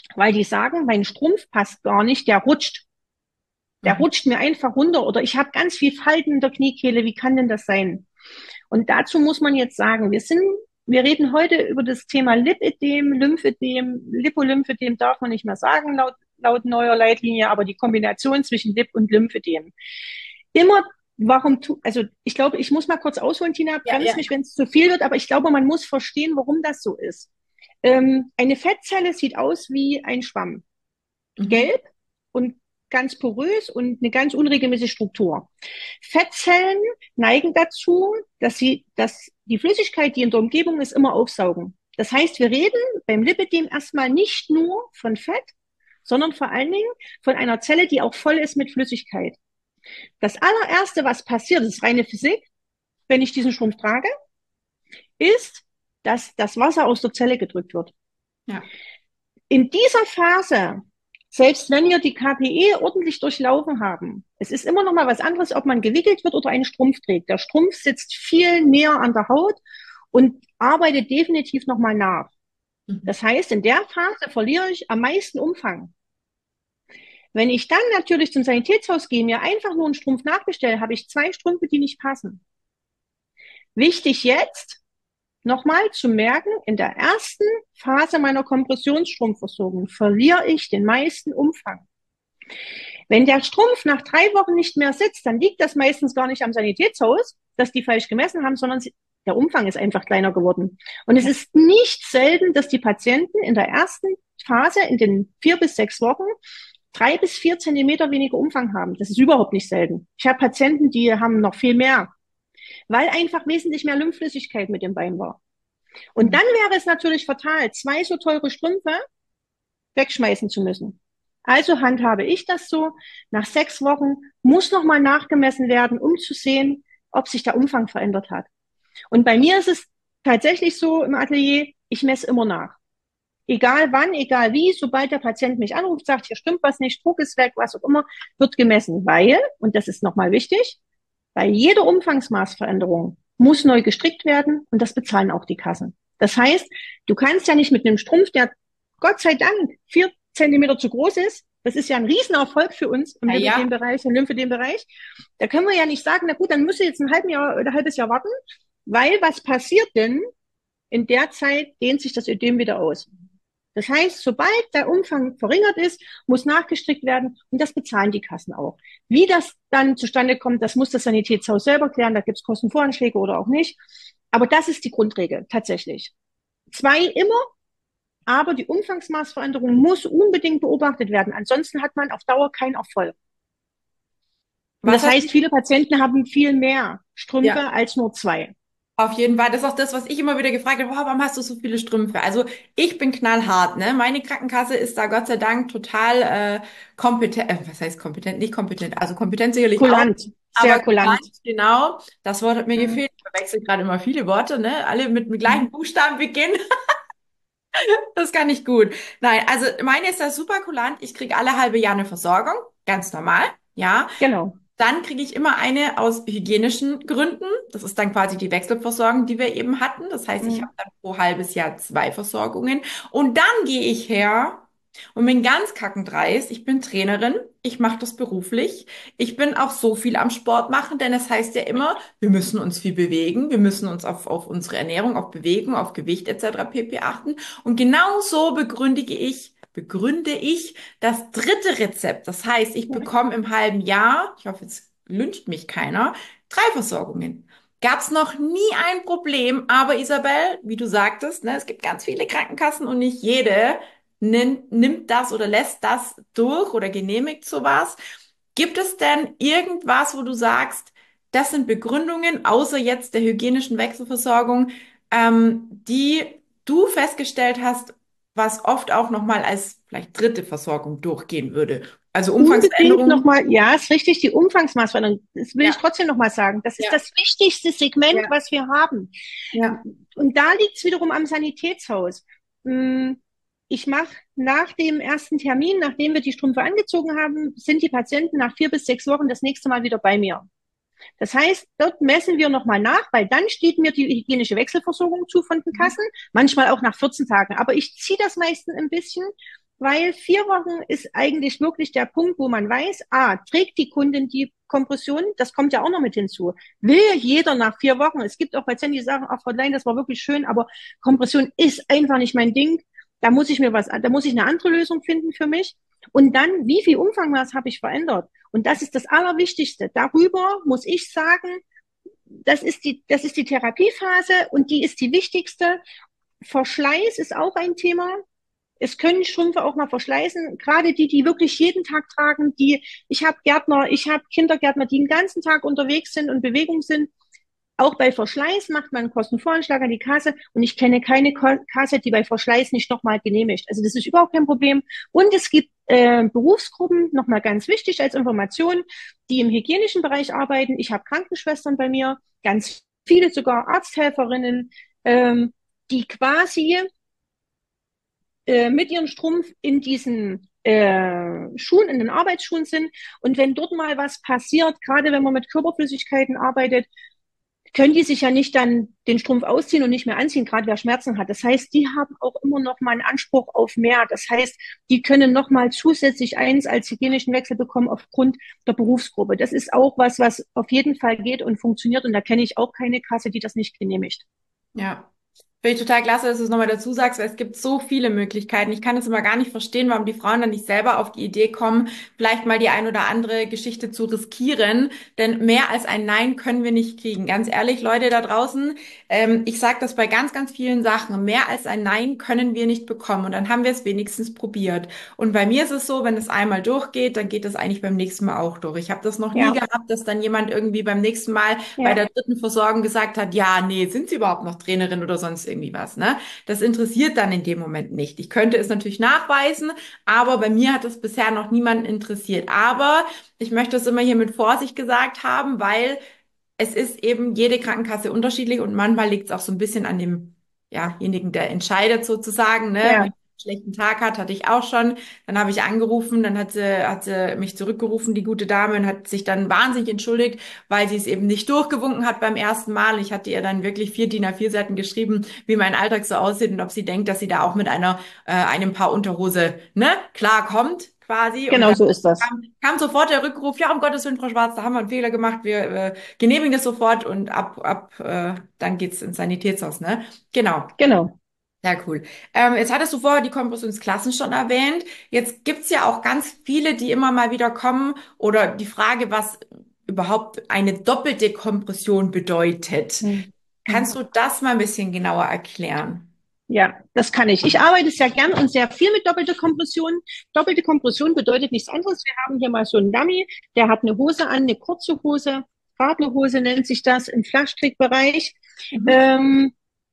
weil die sagen, mein Strumpf passt gar nicht, der rutscht. Der Mhm. rutscht mir einfach runter oder ich habe ganz viel Falten in der Kniekehle. Wie kann denn das sein? Und dazu muss man jetzt sagen, wir reden heute über das Thema Lipödem, Lymphödem. Lipolymphödem darf man nicht mehr sagen laut neuer Leitlinie, aber die Kombination zwischen Lip- und Lymphödem. Immer, also ich glaube, ich muss mal kurz ausholen, Tina, Ja, bremst ja. mich, wenn es zu viel wird, aber ich glaube, man muss verstehen, warum das so ist. Eine Fettzelle sieht aus wie ein Schwamm. Mhm. Gelb und ganz porös und eine ganz unregelmäßige Struktur. Fettzellen neigen dazu, dass die Flüssigkeit, die in der Umgebung ist, immer aufsaugen. Das heißt, wir reden beim Lipidem erstmal nicht nur von Fett, sondern vor allen Dingen von einer Zelle, die auch voll ist mit Flüssigkeit. Das allererste, was passiert, das ist reine Physik, wenn ich diesen Strumpf trage, ist, dass das Wasser aus der Zelle gedrückt wird. Ja. In dieser Phase, selbst wenn wir die KPE ordentlich durchlaufen haben, es ist immer noch mal was anderes, ob man gewickelt wird oder einen Strumpf trägt. Der Strumpf sitzt viel näher an der Haut und arbeitet definitiv noch mal nach. Mhm. Das heißt, in der Phase verliere ich am meisten Umfang. Wenn ich dann natürlich zum Sanitätshaus gehe, mir einfach nur einen Strumpf nachbestelle, habe ich 2 Strümpfe, die nicht passen. Wichtig jetzt, nochmal zu merken, in der ersten Phase meiner Kompressionsstrumpfversorgung verliere ich den meisten Umfang. Wenn der Strumpf nach 3 Wochen nicht mehr sitzt, dann liegt das meistens gar nicht am Sanitätshaus, dass die falsch gemessen haben, sondern der Umfang ist einfach kleiner geworden. Und es Ja. ist nicht selten, dass die Patienten in der ersten Phase, in den 4 bis 6 Wochen, 3 bis 4 Zentimeter weniger Umfang haben. Das ist überhaupt nicht selten. Ich habe Patienten, die haben noch viel mehr, weil einfach wesentlich mehr Lymphflüssigkeit mit dem Bein war. Und Mhm. dann wäre es natürlich fatal, 2 so teure Strümpfe wegschmeißen zu müssen. Also handhabe ich das so. Nach 6 Wochen muss nochmal nachgemessen werden, um zu sehen, ob sich der Umfang verändert hat. Und bei mir ist es tatsächlich so im Atelier, ich messe immer nach. Egal wann, egal wie, sobald der Patient mich anruft, sagt, hier stimmt was nicht, Druck ist weg, was auch immer, wird gemessen, weil, und das ist nochmal wichtig, bei jeder Umfangsmaßveränderung muss neu gestrickt werden und das bezahlen auch die Kassen. Das heißt, du kannst ja nicht mit einem Strumpf, der Gott sei Dank 4 Zentimeter zu groß ist, das ist ja ein Riesenerfolg für uns im Ja, ja. Lymphödem-Bereich, im Lymphödem-Bereich. Da können wir ja nicht sagen, na gut, dann musst du jetzt ein halbes Jahr warten, weil was passiert denn? In der Zeit dehnt sich das Ödem wieder aus. Das heißt, sobald der Umfang verringert ist, muss nachgestrickt werden und das bezahlen die Kassen auch. Wie das dann zustande kommt, das muss das Sanitätshaus selber klären, da gibt es Kostenvoranschläge oder auch nicht. Aber das ist die Grundregel tatsächlich. 2 immer, aber die Umfangsmaßveränderung muss unbedingt beobachtet werden. Ansonsten hat man auf Dauer keinen Erfolg. Und Was das hast heißt, du? viele Patienten haben viel mehr Ja. Strümpfe als nur 2. Auf jeden Fall. Das ist auch das, was ich immer wieder gefragt habe. Oh, warum hast du so viele Strümpfe? Also ich bin knallhart, ne? Meine Krankenkasse ist da Gott sei Dank total kompetent. Was heißt kompetent? Nicht kompetent. Also kompetent sicherlich auch. Kulant, sehr Aber kulant. kulant, genau. Das Wort hat mir Hm. gefehlt. Ich verwechsel gerade immer viele Worte, ne? Alle mit gleichen Buchstaben beginnen. Das kann ich gut. Nein, also meine ist da super kulant. Ich kriege alle halbe Jahr eine Versorgung. Ganz normal. Ja. Genau. Dann kriege ich immer eine aus hygienischen Gründen. Das ist dann quasi die Wechselversorgung, die wir eben hatten. Das heißt, ich Hm. habe dann pro halbes Jahr 2 Versorgungen. Und dann gehe ich her und bin ganz kackendreist. Ich bin Trainerin. Ich mache das beruflich. Ich bin auch so viel am Sport machen, denn es heißt ja immer, wir müssen uns viel bewegen. Wir müssen uns auf unsere Ernährung, auf Bewegung, auf Gewicht etc. pp. Achten. Und genau so begründe ich das dritte Rezept. Das heißt, ich bekomme im halben Jahr, ich hoffe, jetzt lyncht mich keiner, 3 Versorgungen. Gab es noch nie ein Problem, aber Isabel, wie du sagtest, ne, es gibt ganz viele Krankenkassen und nicht jede nimmt das oder lässt das durch oder genehmigt sowas. Gibt es denn irgendwas, wo du sagst, das sind Begründungen, außer jetzt der hygienischen Wechselversorgung, die du festgestellt hast, was oft auch nochmal als vielleicht dritte Versorgung durchgehen würde? Also Unbedingt Umfangsveränderungen. nochmal, ja, ist richtig, die Umfangsmaßveränderung. Das will ich Ja, trotzdem nochmal sagen. Das ist ja, das wichtigste Segment, ja, was wir haben. ja. Und da liegt es wiederum am Sanitätshaus. Hm, Ich mache nach dem ersten Termin, nachdem wir die Strümpfe angezogen haben, sind die Patienten nach 4 bis 6 Wochen das nächste Mal wieder bei mir. Das heißt, dort messen wir nochmal nach, weil dann steht mir die hygienische Wechselversorgung zu von den Kassen, manchmal auch nach 14 Tagen. Aber ich ziehe das meistens ein bisschen, weil 4 Wochen ist eigentlich wirklich der Punkt, wo man weiß, trägt die Kundin die Kompression? Das kommt ja auch noch mit hinzu. Will jeder nach 4 Wochen? Es gibt auch Patienten, die sagen, ach, Frau Klein, das war wirklich schön, aber Kompression ist einfach nicht mein Ding. Da muss ich eine andere Lösung finden für mich. Und dann, wie viel Umfangmaß habe ich verändert? Und das ist das Allerwichtigste. Darüber muss ich sagen, das ist die Therapiephase und die ist die wichtigste. Verschleiß ist auch ein Thema. Es können Strümpfe auch mal verschleißen, gerade die wirklich jeden Tag tragen, ich habe Gärtner, ich habe Kindergärtner, die den ganzen Tag unterwegs sind und Bewegung sind. Auch bei Verschleiß macht man einen Kostenvoranschlag an die Kasse und ich kenne keine Kasse, die bei Verschleiß nicht nochmal genehmigt. Also das ist überhaupt kein Problem. Und es gibt Berufsgruppen, nochmal ganz wichtig als Information, die im hygienischen Bereich arbeiten. Ich habe Krankenschwestern bei mir, ganz viele sogar Arzthelferinnen, die quasi mit ihrem Strumpf in diesen Schuhen, in den Arbeitsschuhen sind. Und wenn dort mal was passiert, gerade wenn man mit Körperflüssigkeiten arbeitet, können die sich ja nicht dann den Strumpf ausziehen und nicht mehr anziehen, gerade wer Schmerzen hat. Das heißt, die haben auch immer noch mal einen Anspruch auf mehr. Das heißt, die können noch mal zusätzlich eins als hygienischen Wechsel bekommen aufgrund der Berufsgruppe. Das ist auch was auf jeden Fall geht und funktioniert. Und da kenne ich auch keine Kasse, die das nicht genehmigt. Ja. Finde ich total klasse, dass du es nochmal dazu sagst, weil es gibt so viele Möglichkeiten. Ich kann es immer gar nicht verstehen, warum die Frauen dann nicht selber auf die Idee kommen, vielleicht mal die ein oder andere Geschichte zu riskieren. Denn mehr als ein Nein können wir nicht kriegen. Ganz ehrlich, Leute da draußen, ich sage das bei ganz, ganz vielen Sachen. Mehr als ein Nein können wir nicht bekommen. Und dann haben wir es wenigstens probiert. Und bei mir ist es so, wenn es einmal durchgeht, dann geht es eigentlich beim nächsten Mal auch durch. Ich habe das noch nie Ja, gehabt, dass dann jemand irgendwie beim nächsten Mal bei ja, der dritten Versorgung gesagt hat, ja, nee, sind Sie überhaupt noch Trainerin oder sonst irgendwie was, ne? Das interessiert dann in dem Moment nicht. Ich könnte es natürlich nachweisen, aber bei mir hat es bisher noch niemanden interessiert. Aber ich möchte es immer hier mit Vorsicht gesagt haben, weil es ist eben jede Krankenkasse unterschiedlich und manchmal liegt es auch so ein bisschen an demjenigen, der entscheidet sozusagen, ne? Wenn ja, man einen schlechten Tag hat, hatte ich auch schon. Dann habe ich angerufen, dann hat sie mich zurückgerufen, die gute Dame, und hat sich dann wahnsinnig entschuldigt, weil sie es eben nicht durchgewunken hat beim ersten Mal. Ich hatte ihr dann wirklich 4 DIN A4 Seiten geschrieben, wie mein Alltag so aussieht und ob sie denkt, dass sie da auch mit einem Paar Unterhose, ne, klarkommt, quasi. Und genau dann so ist das. kam sofort der Rückruf, ja, um Gottes Willen, Frau Schwarz, da haben wir einen Fehler gemacht, wir genehmigen das sofort und dann geht's ins Sanitätshaus, ne? Genau. Genau. Ja, cool. Jetzt hattest du vorher die Kompressionsklassen schon erwähnt. Jetzt gibt's ja auch ganz viele, die immer mal wieder kommen oder die Frage, was überhaupt eine doppelte Kompression bedeutet. Hm. Kannst du das mal ein bisschen genauer erklären? Ja, das kann ich. Ich arbeite sehr gern und sehr viel mit doppelter Kompression. Doppelte Kompression bedeutet nichts anderes. Wir haben hier mal so einen Dummy, der hat eine Hose an, eine kurze Hose, Radlerhose nennt sich das im Flaschtrickbereich. Mhm. Ähm,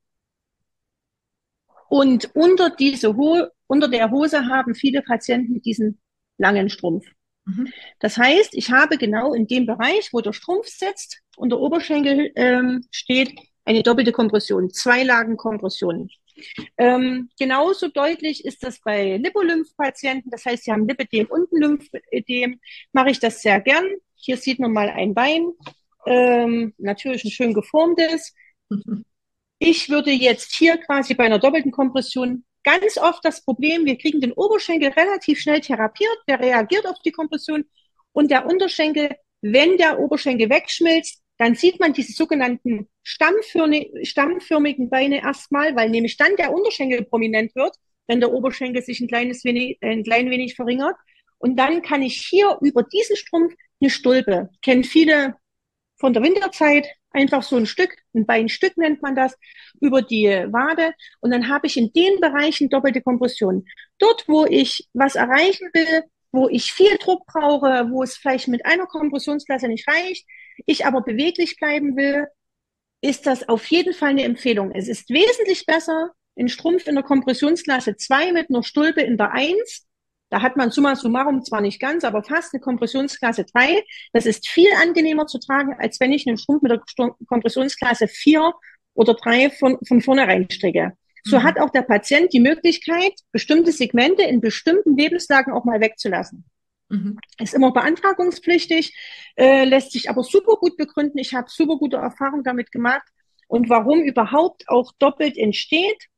und unter der Hose haben viele Patienten diesen langen Strumpf. Mhm. Das heißt, ich habe genau in dem Bereich, wo der Strumpf sitzt und der Oberschenkel steht, eine doppelte Kompression, 2 Lagen Kompression. Genauso deutlich ist das bei Lipolymphpatienten. Das heißt, sie haben Lipödem und ein Lymphödem. Mache ich das sehr gern. Hier sieht man mal ein Bein. Natürlich ein schön geformtes. Ich würde jetzt hier quasi bei einer doppelten Kompression ganz oft das Problem, wir kriegen den Oberschenkel relativ schnell therapiert, der reagiert auf die Kompression und der Unterschenkel, wenn der Oberschenkel wegschmilzt, dann sieht man diese sogenannten stammförmigen Beine erstmal, weil nämlich dann der Unterschenkel prominent wird, wenn der Oberschenkel sich ein klein wenig verringert. Und dann kann ich hier über diesen Strumpf eine Stulpe, kennen viele von der Winterzeit, einfach so ein Beinstück nennt man das, über die Wade. Und dann habe ich in den Bereichen doppelte Kompression. Dort, wo ich was erreichen will, wo ich viel Druck brauche, wo es vielleicht mit einer Kompressionsklasse nicht reicht, ich aber beweglich bleiben will, ist das auf jeden Fall eine Empfehlung. Es ist wesentlich besser, einen Strumpf in der Kompressionsklasse 2 mit einer Stulpe in der 1. Da hat man summa summarum zwar nicht ganz, aber fast eine Kompressionsklasse 3. Das ist viel angenehmer zu tragen, als wenn ich einen Strumpf mit der Kompressionsklasse 4 oder 3 von vornherein stricke. So Mhm. hat auch der Patient die Möglichkeit, bestimmte Segmente in bestimmten Lebenslagen auch mal wegzulassen. Mhm. Ist immer beantragungspflichtig, lässt sich aber super gut begründen. Ich habe super gute Erfahrungen damit gemacht. Und warum überhaupt auch doppelt entsteht,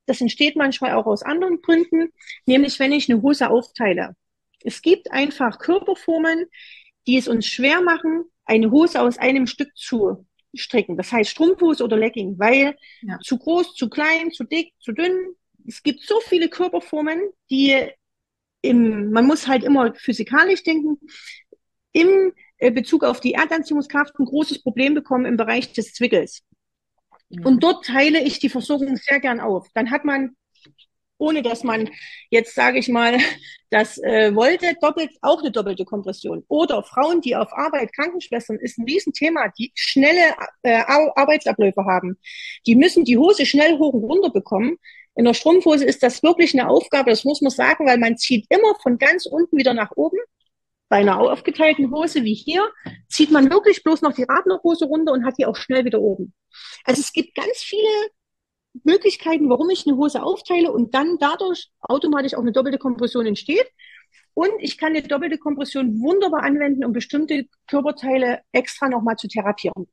Das entsteht manchmal auch aus anderen Gründen, nämlich wenn ich eine Hose aufteile. Es gibt einfach Körperformen, die es uns schwer machen, eine Hose aus einem Stück zu stricken. Das heißt Strumpfhose oder Legging, weil Ja. zu groß, zu klein, zu dick, zu dünn. Es gibt so viele Körperformen, die man muss halt immer physikalisch denken, im Bezug auf die Erdanziehungskraft ein großes Problem bekommen im Bereich des Zwickels. Und Mhm. dort teile ich die Versorgung sehr gern auf. Dann hat man, ohne dass man jetzt, sage ich mal, das wollte, auch eine doppelte Kompression. Oder Frauen, die auf Arbeit, Krankenschwestern, ist ein Riesenthema, die schnelle Arbeitsabläufe haben. Die müssen die Hose schnell hoch und runter bekommen. In der Strumpfhose ist das wirklich eine Aufgabe, das muss man sagen, weil man zieht immer von ganz unten wieder nach oben. Bei einer aufgeteilten Hose wie hier zieht man wirklich bloß noch die Radlerhose runter und hat die auch schnell wieder oben. Also es gibt ganz viele Möglichkeiten, warum ich eine Hose aufteile und dann dadurch automatisch auch eine doppelte Kompression entsteht. Und ich kann eine doppelte Kompression wunderbar anwenden, um bestimmte Körperteile extra nochmal zu therapieren.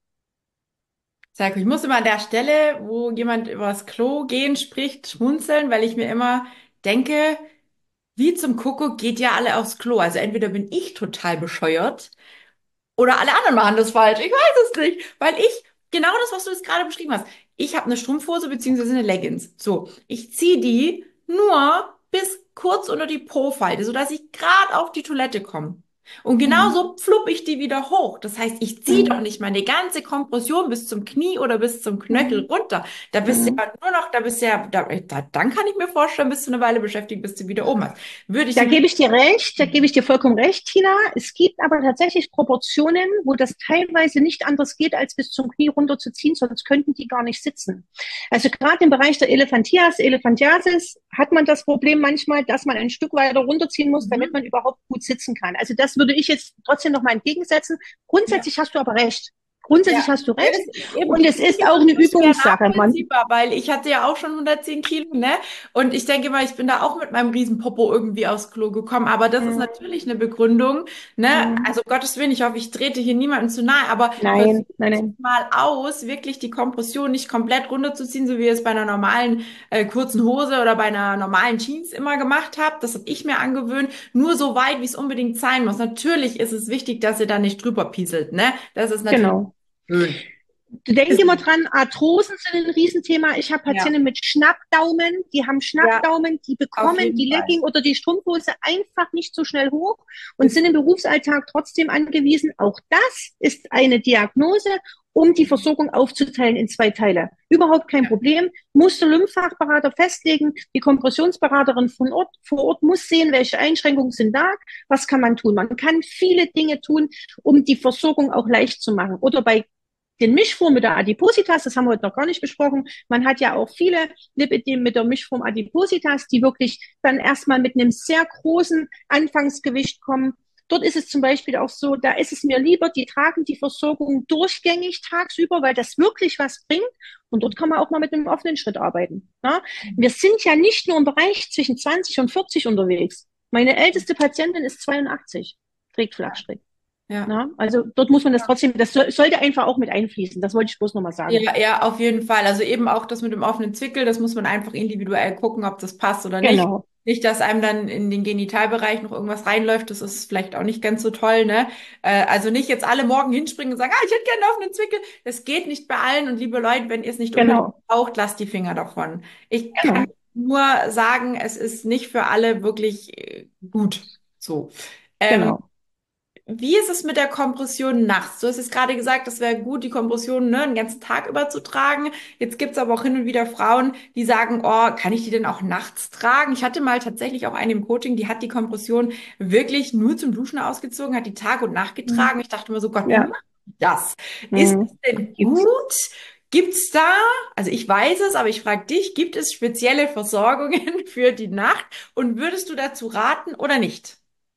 Sag, ich muss immer an der Stelle, wo jemand über das Klo gehen spricht, schmunzeln, weil ich mir immer denke, wie zum Kuckuck geht ja alle aufs Klo. Also entweder bin ich total bescheuert oder alle anderen machen das falsch. Ich weiß es nicht, weil ich genau das, was du jetzt gerade beschrieben hast. Ich habe eine Strumpfhose beziehungsweise eine Leggings. So, ich ziehe die nur bis kurz unter die Po-Falte, sodass ich gerade auf die Toilette komme. Und Mhm. genauso flupp ich die wieder hoch. Das heißt, ich ziehe doch Mhm. nicht meine ganze Kompression bis zum Knie oder bis zum Knöchel Mhm. runter. Da bist du Mhm. ja nur noch, da bist du ja, dann kann ich mir vorstellen, bist du eine Weile beschäftigt, bis du wieder oben hast. Würde ich Da nämlich. gebe ich dir recht, da gebe ich dir vollkommen recht, Tina. Es gibt aber tatsächlich Proportionen, wo das teilweise nicht anders geht, als bis zum Knie runterzuziehen, sonst könnten die gar nicht sitzen. Also gerade im Bereich der Elephantiasis hat man das Problem manchmal, dass man ein Stück weiter runterziehen muss, damit Mhm. man überhaupt gut sitzen kann. Also das würde ich jetzt trotzdem noch mal entgegensetzen. Ja. Grundsätzlich hast du aber recht. Ja, Grundsätzlich hast du ja, recht. eben, Und es für mich ist ist auch es eine nur schwer Übungssache. nachvollziehbar, weil ich hatte ja auch schon 110 Kilo, ne? Und ich denke mal, ich bin da auch mit meinem Riesenpopo irgendwie aufs Klo gekommen. Aber das ist Mm, natürlich eine Begründung, ne? mm, Also Gottes Willen, ich hoffe, ich trete hier niemandem zu nahe, aber nein, versucht nein, nein. mal aus, wirklich die Kompression nicht komplett runterzuziehen, so wie ihr es bei einer normalen kurzen Hose oder bei einer normalen Jeans immer gemacht habt. Das habe ich mir angewöhnt. Nur so weit, wie es unbedingt sein muss. Natürlich ist es wichtig, dass ihr da nicht drüber pieselt, ne? Das ist natürlich Genau. schön. Du denk Ist immer nicht. dran, Arthrosen sind ein Riesenthema. Ich habe Ja, Patienten mit Schnappdaumen, die haben ja, Schnappdaumen, die auf bekommen jeden die Fall. Legging oder die Strumpfhose einfach nicht so schnell hoch und Ist sind im Berufsalltag trotzdem angewiesen. Auch das ist eine Diagnose, um die Versorgung aufzuteilen in zwei Teile. Überhaupt kein ja, Problem. Muss der Lymphfachberater festlegen. Die Kompressionsberaterin vor Ort muss sehen, welche Einschränkungen sind da. Was kann man tun? Man kann viele Dinge tun, um die Versorgung auch leicht zu machen. Oder bei den Mischform mit der Adipositas, das haben wir heute noch gar nicht besprochen. Man hat ja auch viele Lipödem mit der Mischform Adipositas, die wirklich dann erstmal mit einem sehr großen Anfangsgewicht kommen. Dort ist es zum Beispiel auch so, da ist es mir lieber, die tragen die Versorgung durchgängig tagsüber, weil das wirklich was bringt. Und dort kann man auch mal mit einem offenen Schritt arbeiten. Ja? Wir sind ja nicht nur im Bereich zwischen 20 und 40 unterwegs. Meine älteste Patientin ist 82, trägt Flachstrick. ja. Na, also dort muss man das trotzdem, sollte einfach auch mit einfließen. Das wollte ich bloß nochmal sagen. Ja, ja, auf jeden Fall. Also eben auch das mit dem offenen Zwickel, das muss man einfach individuell gucken, ob das passt oder nicht. Genau. Nicht, dass einem dann in den Genitalbereich noch irgendwas reinläuft, das ist vielleicht auch nicht ganz so toll, ne? Also nicht jetzt alle morgen hinspringen und sagen, ah, ich hätte gerne einen offenen Zwickel. Das geht nicht bei allen und liebe Leute, wenn ihr es nicht unbedingt Genau. braucht, lasst die Finger davon. Ich kann Genau. nur sagen, es ist nicht für alle wirklich gut. So. Ähm, Genau. Wie ist es mit der Kompression nachts? Du hast jetzt gerade gesagt, es wäre gut, die Kompression, ne, den ganzen Tag über zu tragen. Jetzt gibt's aber auch hin und wieder Frauen, die sagen, oh, kann ich die denn auch nachts tragen? Ich hatte mal tatsächlich auch eine im Coaching, die hat die Kompression wirklich nur zum Duschen ausgezogen, hat die Tag und Nacht Mhm. getragen. Ich dachte mir so, Gott, wie Ja. macht die das? Ist es Mhm. denn Gibt's. gut? Gibt's da, also ich weiß es, aber ich frage dich, gibt es spezielle Versorgungen für die Nacht und würdest du dazu raten oder nicht?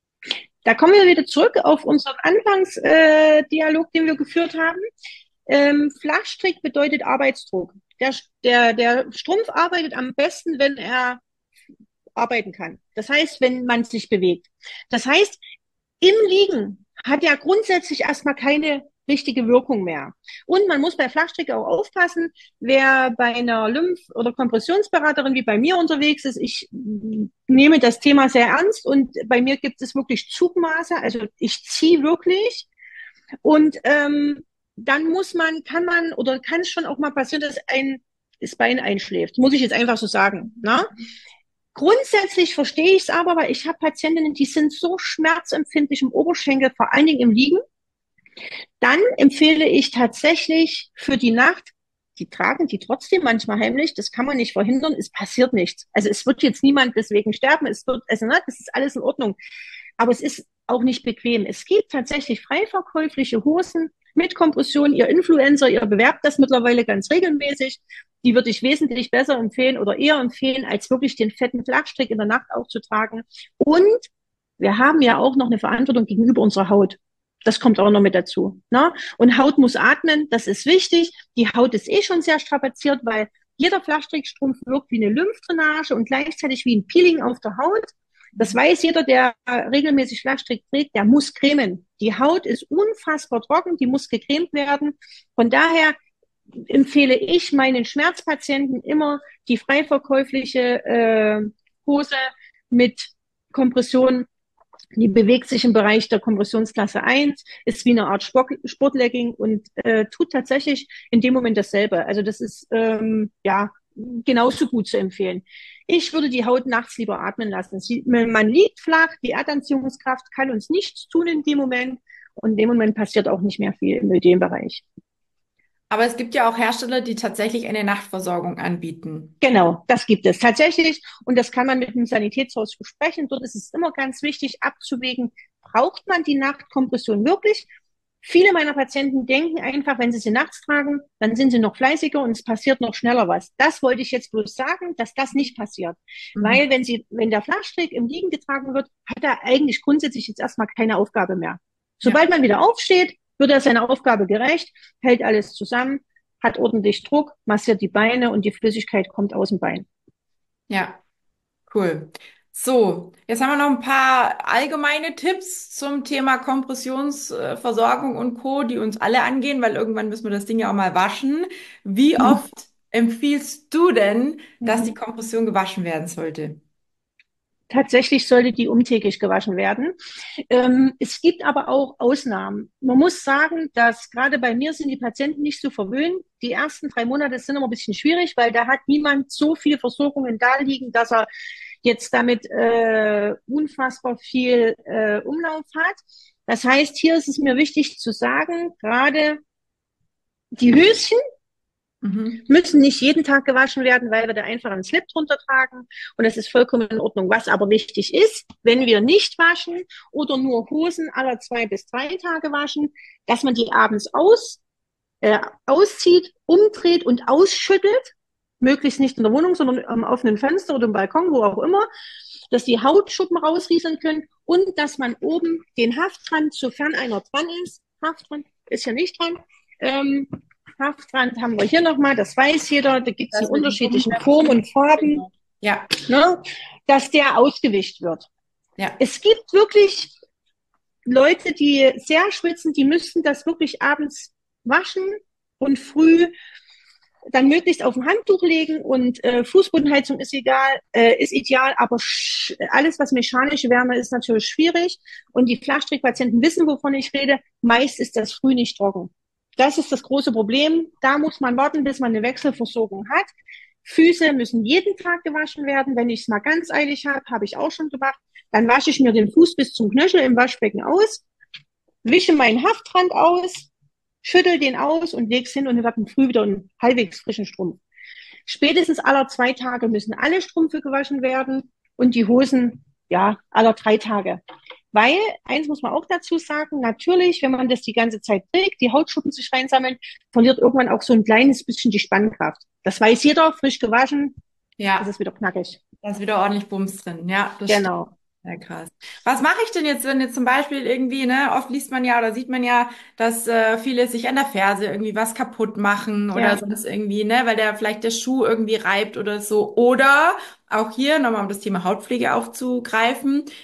Da kommen wir wieder zurück auf unseren Anfangsdialog, den wir geführt haben. Flachstrick bedeutet Arbeitsdruck. Der Strumpf arbeitet am besten, wenn er arbeiten kann. Das heißt, wenn man sich bewegt. Das heißt, im Liegen hat ja grundsätzlich erstmal keine richtige Wirkung mehr. Und man muss bei Flachstrick auch aufpassen, wer bei einer Lymph- oder Kompressionsberaterin wie bei mir unterwegs ist. Ich nehme das Thema sehr ernst und bei mir gibt es wirklich Zugmaße. Also ich ziehe wirklich und dann kann man oder kann es schon auch mal passieren, dass das Bein einschläft. Muss ich jetzt einfach so sagen. Ne? Grundsätzlich verstehe ich es aber, weil ich habe Patientinnen, die sind so schmerzempfindlich im Oberschenkel, vor allen Dingen im Liegen. Dann empfehle ich tatsächlich für die Nacht, die tragen die trotzdem manchmal heimlich, das kann man nicht verhindern, es passiert nichts. Also es wird jetzt niemand deswegen sterben, das ist alles in Ordnung. Aber es ist auch nicht bequem. Es gibt tatsächlich frei verkäufliche Hosen mit Kompression. Ihr Influencer, ihr bewerbt das mittlerweile ganz regelmäßig. Die würde ich wesentlich besser empfehlen oder eher empfehlen, als wirklich den fetten Flachstrick in der Nacht aufzutragen. Und wir haben ja auch noch eine Verantwortung gegenüber unserer Haut. Das kommt auch noch mit dazu. Ne? Und Haut muss atmen, das ist wichtig. Die Haut ist eh schon sehr strapaziert, weil jeder Flachstrickstrumpf wirkt wie eine Lymphdrainage und gleichzeitig wie ein Peeling auf der Haut. Das weiß jeder, der regelmäßig Flachstrick trägt, der muss cremen. Die Haut ist unfassbar trocken, die muss gecremt werden. Von daher empfehle ich meinen Schmerzpatienten immer die frei verkäufliche Hose mit Kompression. Die bewegt sich im Bereich der Kompressionsklasse 1, ist wie eine Art Sportlegging und tut tatsächlich in dem Moment dasselbe. Also das ist ja genauso gut zu empfehlen. Ich würde die Haut nachts lieber atmen lassen. Man liegt flach, die Erdanziehungskraft kann uns nichts tun in dem Moment und in dem Moment passiert auch nicht mehr viel im Ödembereich. Aber es gibt ja auch Hersteller, die tatsächlich eine Nachtversorgung anbieten. Genau, das gibt es tatsächlich. Und das kann man mit dem Sanitätshaus besprechen. Dort ist es immer ganz wichtig abzuwägen, braucht man die Nachtkompression wirklich? Viele meiner Patienten denken einfach, wenn sie sie nachts tragen, dann sind sie noch fleißiger und es passiert noch schneller was. Das wollte ich jetzt bloß sagen, dass das nicht passiert. Mhm. Weil wenn der Flachstrick im Liegen getragen wird, hat er eigentlich grundsätzlich jetzt erstmal keine Aufgabe mehr. Ja, Sobald man wieder aufsteht, wird er seiner Aufgabe gerecht, hält alles zusammen, hat ordentlich Druck, massiert die Beine und die Flüssigkeit kommt aus dem Bein. ja, cool. So, jetzt haben wir noch ein paar allgemeine Tipps zum Thema Kompressionsversorgung und Co., die uns alle angehen, weil irgendwann müssen wir das Ding ja auch mal waschen. Wie oft empfiehlst du denn, dass die Kompression gewaschen werden sollte? Tatsächlich sollte die umtäglich gewaschen werden. Es gibt aber auch Ausnahmen. Man muss sagen, dass gerade bei mir sind die Patienten nicht so verwöhnt. Die ersten 3 Monate sind immer ein bisschen schwierig, weil da hat niemand so viele Versorgungen da liegen, dass er jetzt damit unfassbar viel Umlauf hat. Das heißt, hier ist es mir wichtig zu sagen, gerade die Höschen Mhm. müssen nicht jeden Tag gewaschen werden, weil wir da einfach einen Slip drunter tragen. Und das ist vollkommen in Ordnung. Was aber wichtig ist, wenn wir nicht waschen oder nur Hosen alle 2 bis 3 Tage waschen, dass man die abends auszieht, umdreht und ausschüttelt. Möglichst nicht in der Wohnung, sondern am offenen Fenster oder im Balkon, wo auch immer, dass die Hautschuppen rausrieseln können und dass man oben den Haftrand, sofern einer dran ist, Haftrand ist ja nicht dran, ähm, Haftrand haben wir hier nochmal, das weiß jeder, da gibt es in Das mit dem unterschiedlichen Gummibärchen. Formen und Farben, Genau. Ja, ne, dass der ausgewischt wird. ja. Es gibt wirklich Leute, die sehr schwitzen, die müssten das wirklich abends waschen und früh dann möglichst auf ein Handtuch legen und Fußbodenheizung ist egal, ist ideal, aber alles, was mechanische Wärme ist, natürlich schwierig. Und die Flachstrickpatienten wissen, wovon ich rede. Meist ist das früh nicht trocken. Das ist das große Problem. Da muss man warten, bis man eine Wechselversorgung hat. Füße müssen jeden Tag gewaschen werden. Wenn ich es mal ganz eilig habe, habe ich auch schon gemacht. Dann wasche ich mir den Fuß bis zum Knöchel im Waschbecken aus, wische meinen Haftrand aus, schüttel den aus und leg's hin und habe früh wieder einen halbwegs frischen Strumpf. Spätestens alle 2 Tage müssen alle Strümpfe gewaschen werden und die Hosen, ja, alle 3 Tage. Weil, eins muss man auch dazu sagen, natürlich, wenn man das die ganze Zeit trägt, die Hautschuppen sich reinsammeln, verliert irgendwann auch so ein kleines bisschen die Spannkraft. Das weiß jeder, frisch gewaschen, ist Ja, es wieder knackig. da ist wieder ordentlich Bums drin. Ja, das stimmt. Genau. Ja, krass. Was mache ich denn jetzt, wenn jetzt zum Beispiel irgendwie, ne, oft liest man ja oder sieht man ja, dass viele sich an der Ferse irgendwie was kaputt machen oder Ja. sonst irgendwie, ne, weil der vielleicht der Schuh irgendwie reibt oder so. Oder auch hier nochmal, um das Thema Hautpflege aufzugreifen.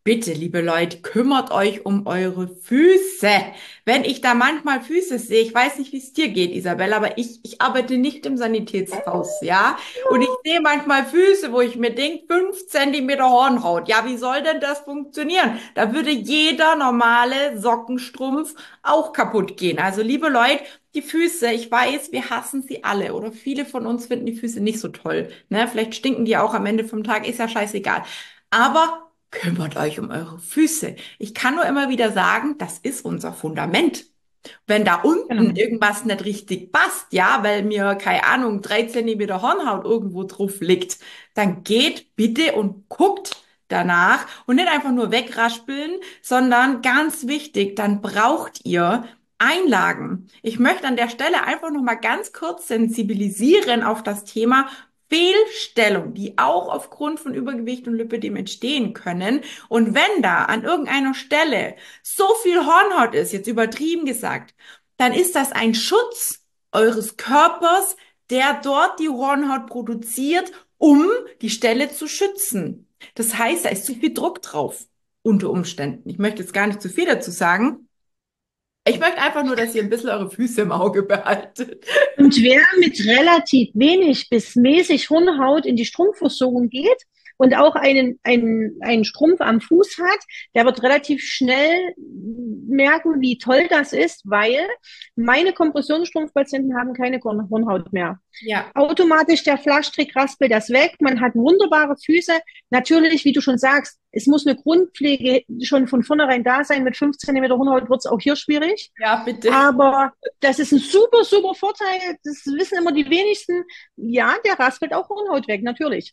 Bitte, liebe Leute, kümmert euch um eure Füße. Wenn ich da manchmal Füße sehe, ich weiß nicht, wie es dir geht, Isabel, aber ich arbeite nicht im Sanitätshaus, ja? Und ich sehe manchmal Füße, wo ich mir denke, 5 Zentimeter Hornhaut. Ja, wie soll denn das funktionieren? Da würde jeder normale Sockenstrumpf auch kaputt gehen. Also, liebe Leute, die Füße, ich weiß, wir hassen sie alle oder viele von uns finden die Füße nicht so toll, ne? Vielleicht stinken die auch am Ende vom Tag, ist ja scheißegal. Aber kümmert euch um eure Füße. Ich kann nur immer wieder sagen, das ist unser Fundament. Wenn da unten Genau. irgendwas nicht richtig passt, ja, weil mir, keine Ahnung, 3 Zentimeter Hornhaut irgendwo drauf liegt, dann geht bitte und guckt danach und nicht einfach nur wegraspeln, sondern ganz wichtig, dann braucht ihr Einlagen. Ich möchte an der Stelle einfach noch mal ganz kurz sensibilisieren auf das Thema Fehlstellung, die auch aufgrund von Übergewicht und Lipödem entstehen können. Und wenn da an irgendeiner Stelle so viel Hornhaut ist, jetzt übertrieben gesagt, dann ist das ein Schutz eures Körpers, der dort die Hornhaut produziert, um die Stelle zu schützen. Das heißt, da ist zu viel Druck drauf, unter Umständen. Ich möchte jetzt gar nicht zu viel dazu sagen. Ich möchte einfach nur, dass ihr ein bisschen eure Füße im Auge behaltet. Und wer mit relativ wenig bis mäßig Hornhaut in die Strumpfversorgung geht und auch einen Strumpf am Fuß hat, der wird relativ schnell merken, wie toll das ist, weil meine Kompressionsstrumpfpatienten haben keine Hornhaut mehr. Ja. Automatisch der Flaschtrick raspelt das weg. Man hat wunderbare Füße. Natürlich, wie du schon sagst, es muss eine Grundpflege schon von vornherein da sein. Mit 15 Zentimeter Hornhaut wird es auch hier schwierig. Ja, bitte. Aber das ist ein super, super Vorteil. Das wissen immer die wenigsten. Ja, der raspelt auch Hornhaut weg, natürlich.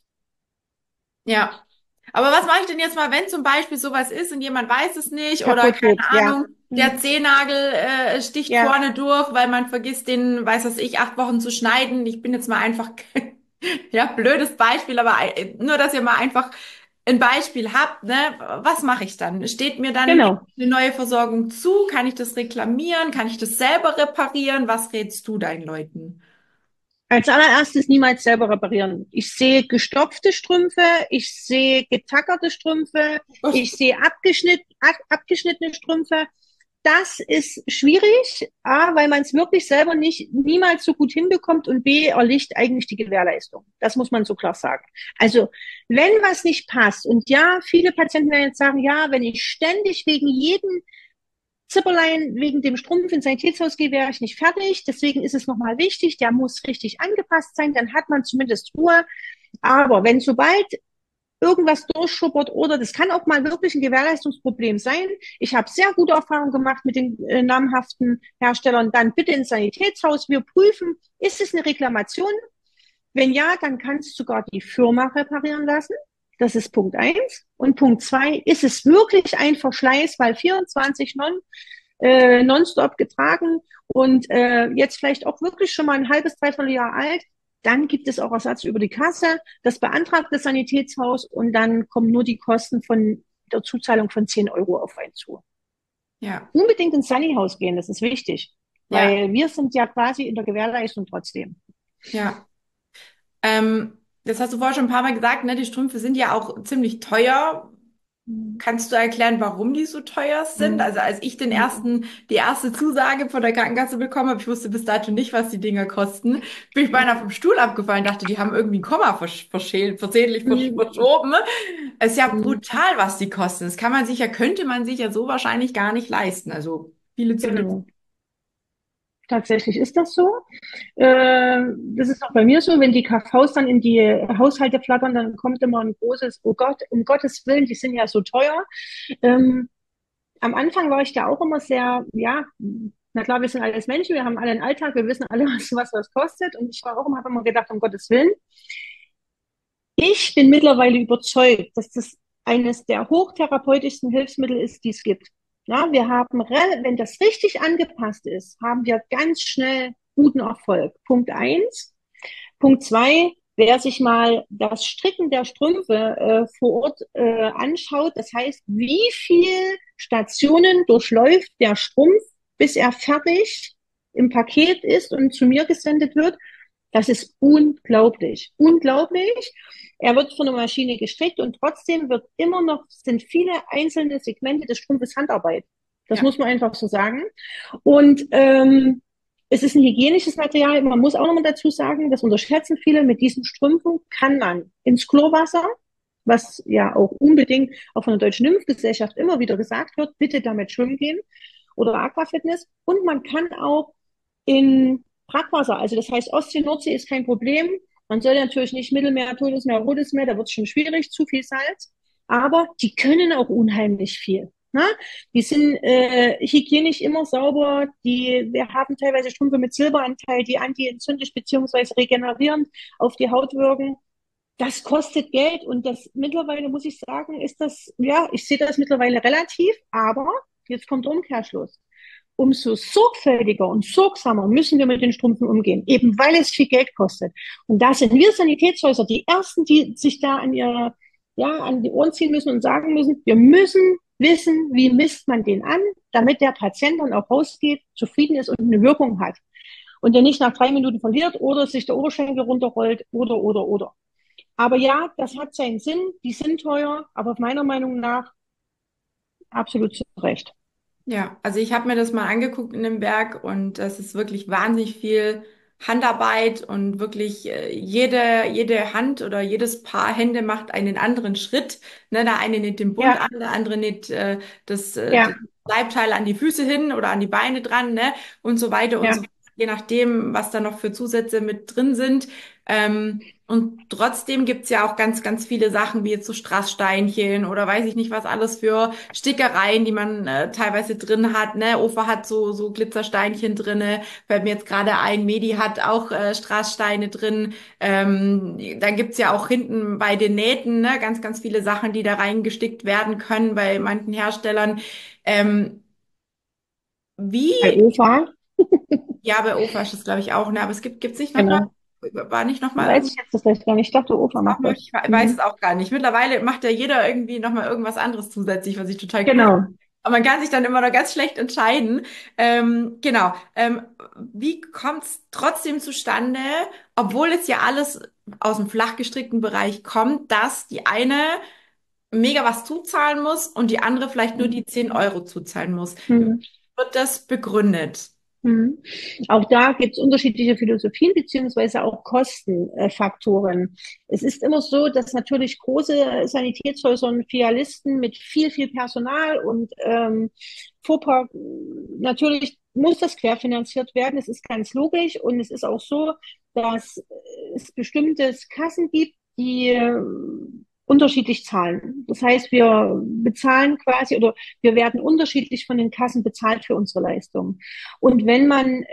Ja. Aber was mache ich denn jetzt mal, wenn zum Beispiel sowas ist und jemand weiß es nicht oder Kaputt keine geht, ja. Ahnung, der Zehennagel sticht Ja, vorne durch, weil man vergisst, den, weiß was ich, 8 Wochen zu schneiden. Ich bin jetzt mal einfach, ja, blödes Beispiel, aber nur, dass ihr mal einfach ein Beispiel habt, ne? Was mache ich dann? Steht mir dann genau. eine neue Versorgung zu? Kann ich das reklamieren? Kann ich das selber reparieren? Was rätst du deinen Leuten? Als allererstes niemals selber reparieren. Ich sehe gestopfte Strümpfe, ich sehe getackerte Strümpfe, ich sehe abgeschnittene Strümpfe. Das ist schwierig, A, weil man es wirklich selber niemals so gut hinbekommt und B, erliegt eigentlich die Gewährleistung. Das muss man so klar sagen. Also, wenn was nicht passt und ja, viele Patienten werden jetzt sagen, ja, wenn ich ständig wegen jedem Zipperlein wegen dem Strumpf ins Sanitätshaus gehe, wäre ich nicht fertig. Deswegen ist es nochmal wichtig, der muss richtig angepasst sein, dann hat man zumindest Ruhe. Aber wenn sobald irgendwas durchschuppert oder das kann auch mal wirklich ein Gewährleistungsproblem sein. Ich habe sehr gute Erfahrungen gemacht mit den namhaften Herstellern. Dann bitte ins Sanitätshaus. Wir prüfen, ist es eine Reklamation? Wenn ja, dann kannst du sogar die Firma reparieren lassen. Das ist Punkt eins. Und Punkt zwei, ist es wirklich ein Verschleiß, weil 24 nonstop getragen und jetzt vielleicht auch wirklich schon mal ein halbes, dreiviertel Jahr alt, dann gibt es auch Ersatz über die Kasse. Das beantragt das Sanitätshaus und dann kommen nur die Kosten von der Zuzahlung von 10 € auf einen zu. Ja, Unbedingt ins Sanihaus gehen, das ist wichtig, ja, weil wir sind ja quasi in der Gewährleistung trotzdem. ja. Das hast du vorher schon ein paar Mal gesagt, ne? Die Strümpfe sind ja auch ziemlich teuer. Kannst du erklären, warum die so teuer sind? Mhm. Also als ich Mhm. die erste Zusage von der Krankenkasse bekommen habe, ich wusste bis dato nicht, was die Dinger kosten, bin ich beinahe vom Stuhl abgefallen, dachte, die haben irgendwie ein Komma versehentlich Mhm. verschoben. Es ist ja Mhm. brutal, was die kosten. Das kann man sich ja, könnte man sich ja so wahrscheinlich gar nicht leisten. Also viele zumindest. Genau. Tatsächlich ist das so. Das ist auch bei mir so, wenn die KVs dann in die Haushalte flattern, dann kommt immer ein großes, oh Gott, um Gottes Willen, die sind ja so teuer. Ähm, Am Anfang war ich da auch immer sehr, ja, na klar, wir sind alles Menschen, wir haben alle einen Alltag, wir wissen alle, was kostet. Und ich war auch immer, habe immer gedacht, um Gottes Willen. Ich bin mittlerweile überzeugt, dass das eines der hochtherapeutischsten Hilfsmittel ist, die es gibt. Ja, wir haben, wenn das richtig angepasst ist, haben wir ganz schnell guten Erfolg. Punkt eins. Punkt zwei, wer sich mal das Stricken der Strümpfe vor Ort anschaut, das heißt, wie viel Stationen durchläuft der Strumpf, bis er fertig im Paket ist und zu mir gesendet wird. Das ist unglaublich, unglaublich. Er wird von der Maschine gestrickt und trotzdem wird immer noch, sind viele einzelne Segmente des Strumpfes Handarbeit. Das Ja, muss man einfach so sagen. Und es ist ein hygienisches Material. Man muss auch nochmal dazu sagen, das unterschätzen viele, mit diesen Strümpfen kann man ins Chlorwasser, was ja auch unbedingt auch von der Deutschen Nymphgesellschaft immer wieder gesagt wird, bitte damit schwimmen gehen oder Aquafitness. Und man kann auch in Brackwasser, also das heißt Ostsee, Nordsee ist kein Problem. Man soll natürlich nicht Mittelmeer, Totes Meer, Rotes Meer, da wird es schon schwierig, zu viel Salz. Aber die können auch unheimlich viel. Ne? Die sind hygienisch immer sauber. Wir haben teilweise Strümpfe mit Silberanteil, die anti-entzündlich beziehungsweise regenerierend auf die Haut wirken. Das kostet Geld und das mittlerweile, muss ich sagen, ist das, ja, ich sehe das mittlerweile relativ, aber jetzt kommt der Umkehrschluss. Umso sorgfältiger und sorgsamer müssen wir mit den Strümpfen umgehen, eben weil es viel Geld kostet. Und da sind wir Sanitätshäuser die Ersten, die sich da an die Ohren ziehen müssen und sagen müssen, wir müssen wissen, wie misst man den an, damit der Patient dann auch rausgeht, zufrieden ist und eine Wirkung hat. Und der nicht nach 3 Minuten verliert oder sich der Oberschenkel runterrollt oder. Aber ja, das hat seinen Sinn, die sind teuer, aber meiner Meinung nach absolut zu Recht. ja, also ich habe mir das mal angeguckt in dem Berg und das ist wirklich wahnsinnig viel Handarbeit und wirklich jede Hand oder jedes Paar Hände macht einen anderen Schritt. Ne, der eine näht den Bund Ja, an, der andere näht das ja, Leibteil an die Füße hin oder an die Beine dran, ne, und so weiter und so ja. fort, je nachdem, was da noch für Zusätze mit drin sind. Und trotzdem gibt's ja auch ganz, ganz viele Sachen wie jetzt so Strasssteinchen oder weiß ich nicht was alles für Stickereien, die man teilweise drin hat. Ne? Ofa hat so Glitzersteinchen drinne. Fällt mir jetzt gerade ein, Medi hat auch Strasssteine drin. Dann gibt's ja auch hinten bei den Nähten ne? Ganz, ganz viele Sachen, die da reingestickt werden können bei manchen Herstellern. Ähm, wie, Bei Ofa, ja, bei Ofa ist das glaube ich auch, ne? Aber gibt's nicht nochmal, genau. war nicht nochmal Weiß ich jetzt das vielleicht gar nicht. Ich dachte, Ofa macht das. Ich weiß es Mhm. auch gar nicht. Mittlerweile macht ja jeder irgendwie nochmal irgendwas anderes zusätzlich, was ich total cool finde. Genau. Aber man kann sich dann immer noch ganz schlecht entscheiden. Genau. Wie kommt es trotzdem zustande, obwohl es ja alles aus dem flach gestrickten Bereich kommt, dass die eine mega was zuzahlen muss und die andere vielleicht nur die 10 Euro zuzahlen muss? Wie Mhm. wird das begründet? Mhm. Auch da gibt es unterschiedliche Philosophien beziehungsweise auch Kostenfaktoren. Es ist immer so, dass natürlich große Sanitätshäuser und Filialisten mit viel, viel Personal und Fuhrpark, natürlich muss das querfinanziert werden. Es ist ganz logisch und es ist auch so, dass es bestimmte Kassen gibt, die unterschiedlich zahlen. Das heißt, wir bezahlen quasi oder wir werden unterschiedlich von den Kassen bezahlt für unsere Leistung. Und wenn man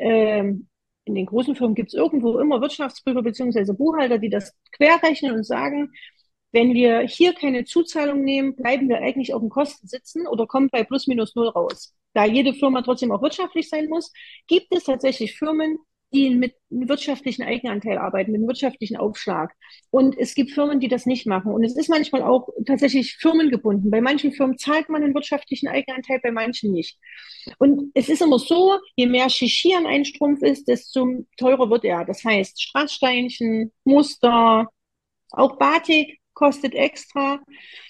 in den großen Firmen gibt es irgendwo immer Wirtschaftsprüfer beziehungsweise Buchhalter, die das querrechnen und sagen, wenn wir hier keine Zuzahlung nehmen, bleiben wir eigentlich auf den Kosten sitzen oder kommen bei plus minus null raus. Da jede Firma trotzdem auch wirtschaftlich sein muss, gibt es tatsächlich Firmen, die mit einem wirtschaftlichen Eigenanteil arbeiten, mit einem wirtschaftlichen Aufschlag. Und es gibt Firmen, die das nicht machen. Und es ist manchmal auch tatsächlich firmengebunden. Bei manchen Firmen zahlt man einen wirtschaftlichen Eigenanteil, bei manchen nicht. Und es ist immer so, je mehr Shishi an einem Strumpf ist, desto teurer wird er. Das heißt, Strasssteinchen, Muster, auch Batik kostet extra.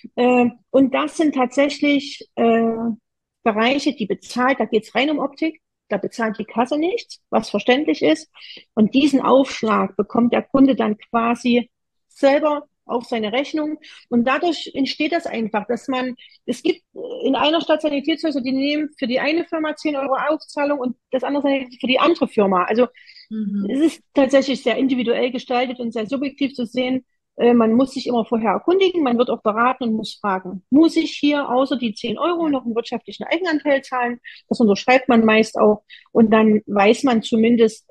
Und das sind tatsächlich Bereiche, die bezahlt, da geht es rein um Optik, da bezahlt die Kasse nichts, was verständlich ist. Und diesen Aufschlag bekommt der Kunde dann quasi selber auf seine Rechnung. Und dadurch entsteht das einfach, dass es gibt in einer Stadt Sanitätshäuser, die nehmen für die eine Firma 10 Euro Aufzahlung und das andere für die andere Firma. Also es Mhm. ist tatsächlich sehr individuell gestaltet und sehr subjektiv zu sehen. Man muss sich immer vorher erkundigen, man wird auch beraten und muss fragen, muss ich hier außer die 10 Euro Ja. noch einen wirtschaftlichen Eigenanteil zahlen? Das unterschreibt man meist auch und dann weiß man zumindest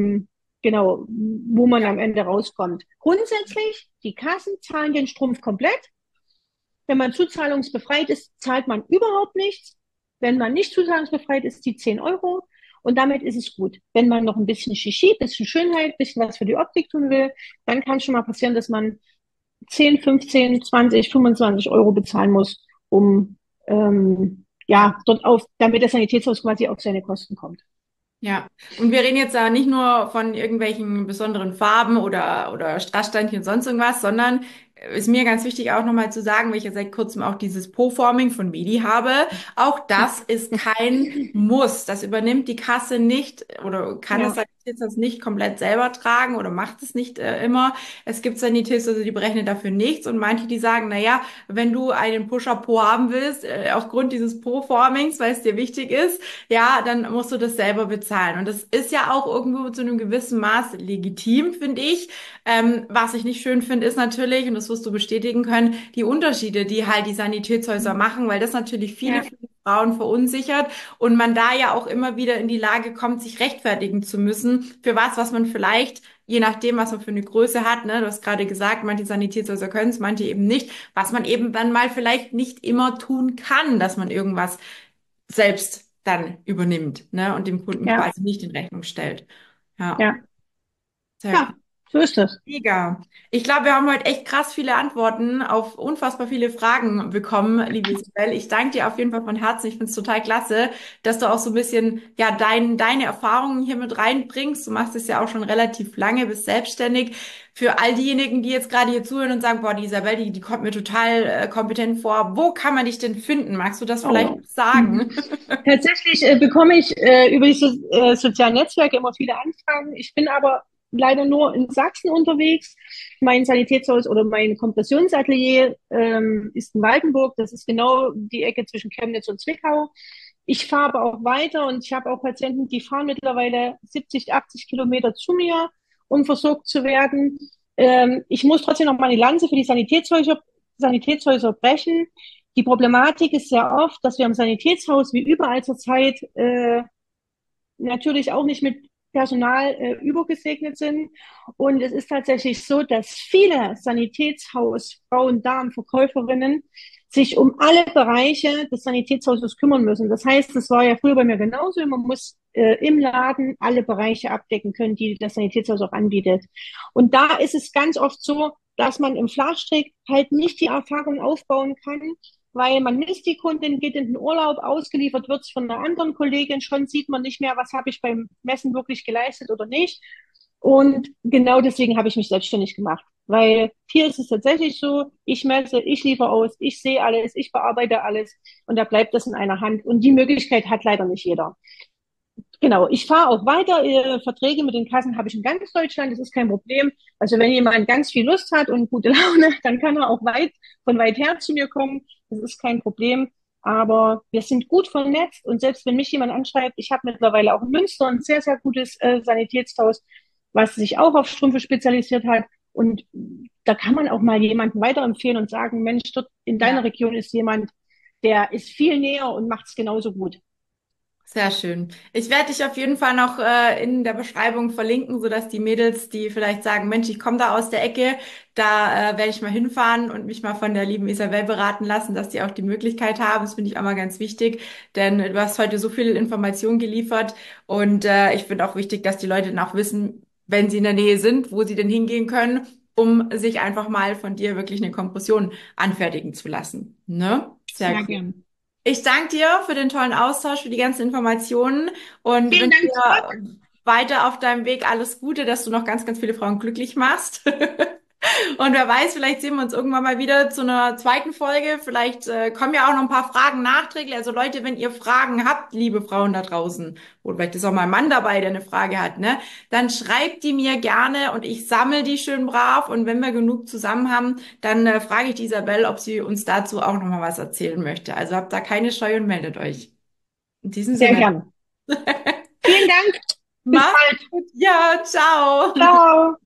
genau, wo man Ja. am Ende rauskommt. Grundsätzlich, die Kassen zahlen den Strumpf komplett. Wenn man zuzahlungsbefreit ist, zahlt man überhaupt nichts. Wenn man nicht zuzahlungsbefreit ist, die 10 Euro. Und damit ist es gut. Wenn man noch ein bisschen Shishi, bisschen Schönheit, bisschen was für die Optik tun will, dann kann es schon mal passieren, dass man 10, 15, 20, 25 Euro bezahlen muss, um Ja. ja, damit das Sanitätshaus quasi auf seine Kosten kommt. Ja, und wir reden jetzt da nicht nur von irgendwelchen besonderen Farben oder Strasssteinchen und sonst irgendwas, sondern ist mir ganz wichtig auch nochmal zu sagen, weil ich ja seit kurzem auch dieses Po-Forming von Medi habe, auch das ist kein Muss. Das übernimmt die Kasse nicht oder kann es Ja, Sanitätshaus nicht komplett selber tragen oder macht es nicht immer. Es gibt Sanitätshäuser, die berechnen dafür nichts und manche, die sagen, na ja, wenn du einen Pusher-Po haben willst, aufgrund dieses Po-Formings, weil es dir wichtig ist, ja, dann musst du das selber bezahlen. Und das ist ja auch irgendwo zu einem gewissen Maß legitim, finde ich. Was ich nicht schön finde, ist natürlich, und das wirst du bestätigen können, die Unterschiede, die halt die Sanitätshäuser machen, weil das natürlich viele, ja, viele Frauen verunsichert und man da ja auch immer wieder in die Lage kommt, sich rechtfertigen zu müssen für was, was man vielleicht, je nachdem, was man für eine Größe hat, ne, du hast gerade gesagt, manche Sanitätshäuser können es, manche eben nicht, was man eben dann mal vielleicht nicht immer tun kann, dass man irgendwas selbst dann übernimmt, ne, und dem Kunden ja, quasi nicht in Rechnung stellt. Ja, ja, sehr ja, cool. so ist das. Mega. Ich glaube, wir haben heute echt krass viele Antworten auf unfassbar viele Fragen bekommen, liebe Isabel. Ich danke dir auf jeden Fall von Herzen. Ich finde es total klasse, dass du auch so ein bisschen, ja, deine Erfahrungen hier mit reinbringst. Du machst es ja auch schon relativ lange, bist selbstständig. Für all diejenigen, die jetzt gerade hier zuhören und sagen, boah, die Isabel, die kommt mir total kompetent vor. Wo kann man dich denn finden? Magst du das vielleicht Oh. sagen? Mhm. Tatsächlich bekomme ich über die sozialen Netzwerke immer viele Anfragen. Ich bin aber leider nur in Sachsen unterwegs. Mein Sanitätshaus oder mein Kompressionsatelier ist in Waldenburg. Das ist genau die Ecke zwischen Chemnitz und Zwickau. Ich fahre aber auch weiter und ich habe auch Patienten, die fahren mittlerweile 70, 80 Kilometer zu mir, um versorgt zu werden. Ich muss trotzdem noch mal eine Lanze für die Sanitätshäuser brechen. Die Problematik ist sehr oft, dass wir im Sanitätshaus wie überall zurzeit natürlich auch nicht mit Personal übergesegnet sind. Und es ist tatsächlich so, dass viele Sanitätshausfrauen, Damen, Verkäuferinnen sich um alle Bereiche des Sanitätshauses kümmern müssen. Das heißt, das war ja früher bei mir genauso. Man muss im Laden alle Bereiche abdecken können, die das Sanitätshaus auch anbietet. Und da ist es ganz oft so, dass man im Flachstrick halt nicht die Erfahrung aufbauen kann, weil man misst die Kundin, geht in den Urlaub, ausgeliefert wird's von einer anderen Kollegin, schon sieht man nicht mehr, was habe ich beim Messen wirklich geleistet oder nicht. Und genau deswegen habe ich mich selbstständig gemacht. Weil hier ist es tatsächlich so, ich messe, ich liefere aus, ich sehe alles, ich bearbeite alles und da bleibt das in einer Hand. Und die Möglichkeit hat leider nicht jeder. Genau, ich fahre auch weiter. Verträge mit den Kassen habe ich in ganz Deutschland, das ist kein Problem. Also wenn jemand ganz viel Lust hat und gute Laune, dann kann er auch von weit her zu mir kommen. Das ist kein Problem. Aber wir sind gut vernetzt und selbst wenn mich jemand anschreibt, ich habe mittlerweile auch in Münster ein sehr, sehr gutes Sanitätshaus, was sich auch auf Strümpfe spezialisiert hat. Und da kann man auch mal jemanden weiterempfehlen und sagen, Mensch, dort in deiner Ja. Region ist jemand, der ist viel näher und macht es genauso gut. Sehr schön. Ich werde dich auf jeden Fall noch in der Beschreibung verlinken, sodass die Mädels, die vielleicht sagen, Mensch, ich komme da aus der Ecke, da werde ich mal hinfahren und mich mal von der lieben Isabel beraten lassen, dass die auch die Möglichkeit haben. Das finde ich auch mal ganz wichtig, denn du hast heute so viel Information geliefert und ich finde auch wichtig, dass die Leute dann auch wissen, wenn sie in der Nähe sind, wo sie denn hingehen können, um sich einfach mal von dir wirklich eine Kompression anfertigen zu lassen. Ne? Sehr Sehr cool. gern. Ich danke dir für den tollen Austausch, für die ganzen Informationen und Vielen wünsche Dank zurück. dir weiter auf deinem Weg alles Gute, dass du noch ganz, ganz viele Frauen glücklich machst. Und wer weiß, vielleicht sehen wir uns irgendwann mal wieder zu einer zweiten Folge. Vielleicht kommen ja auch noch ein paar Fragen nachträglich. Also Leute, wenn ihr Fragen habt, liebe Frauen da draußen, oder vielleicht ist auch mal ein Mann dabei, der eine Frage hat, ne? Dann schreibt die mir gerne und ich sammle die schön brav. Und wenn wir genug zusammen haben, dann frage ich die Isabel, ob sie uns dazu auch noch mal was erzählen möchte. Also habt da keine Scheu und meldet euch. In diesem Sehr Sinne, gerne. Vielen Dank. Bis macht's bald. gut. Ja, ciao. Ciao.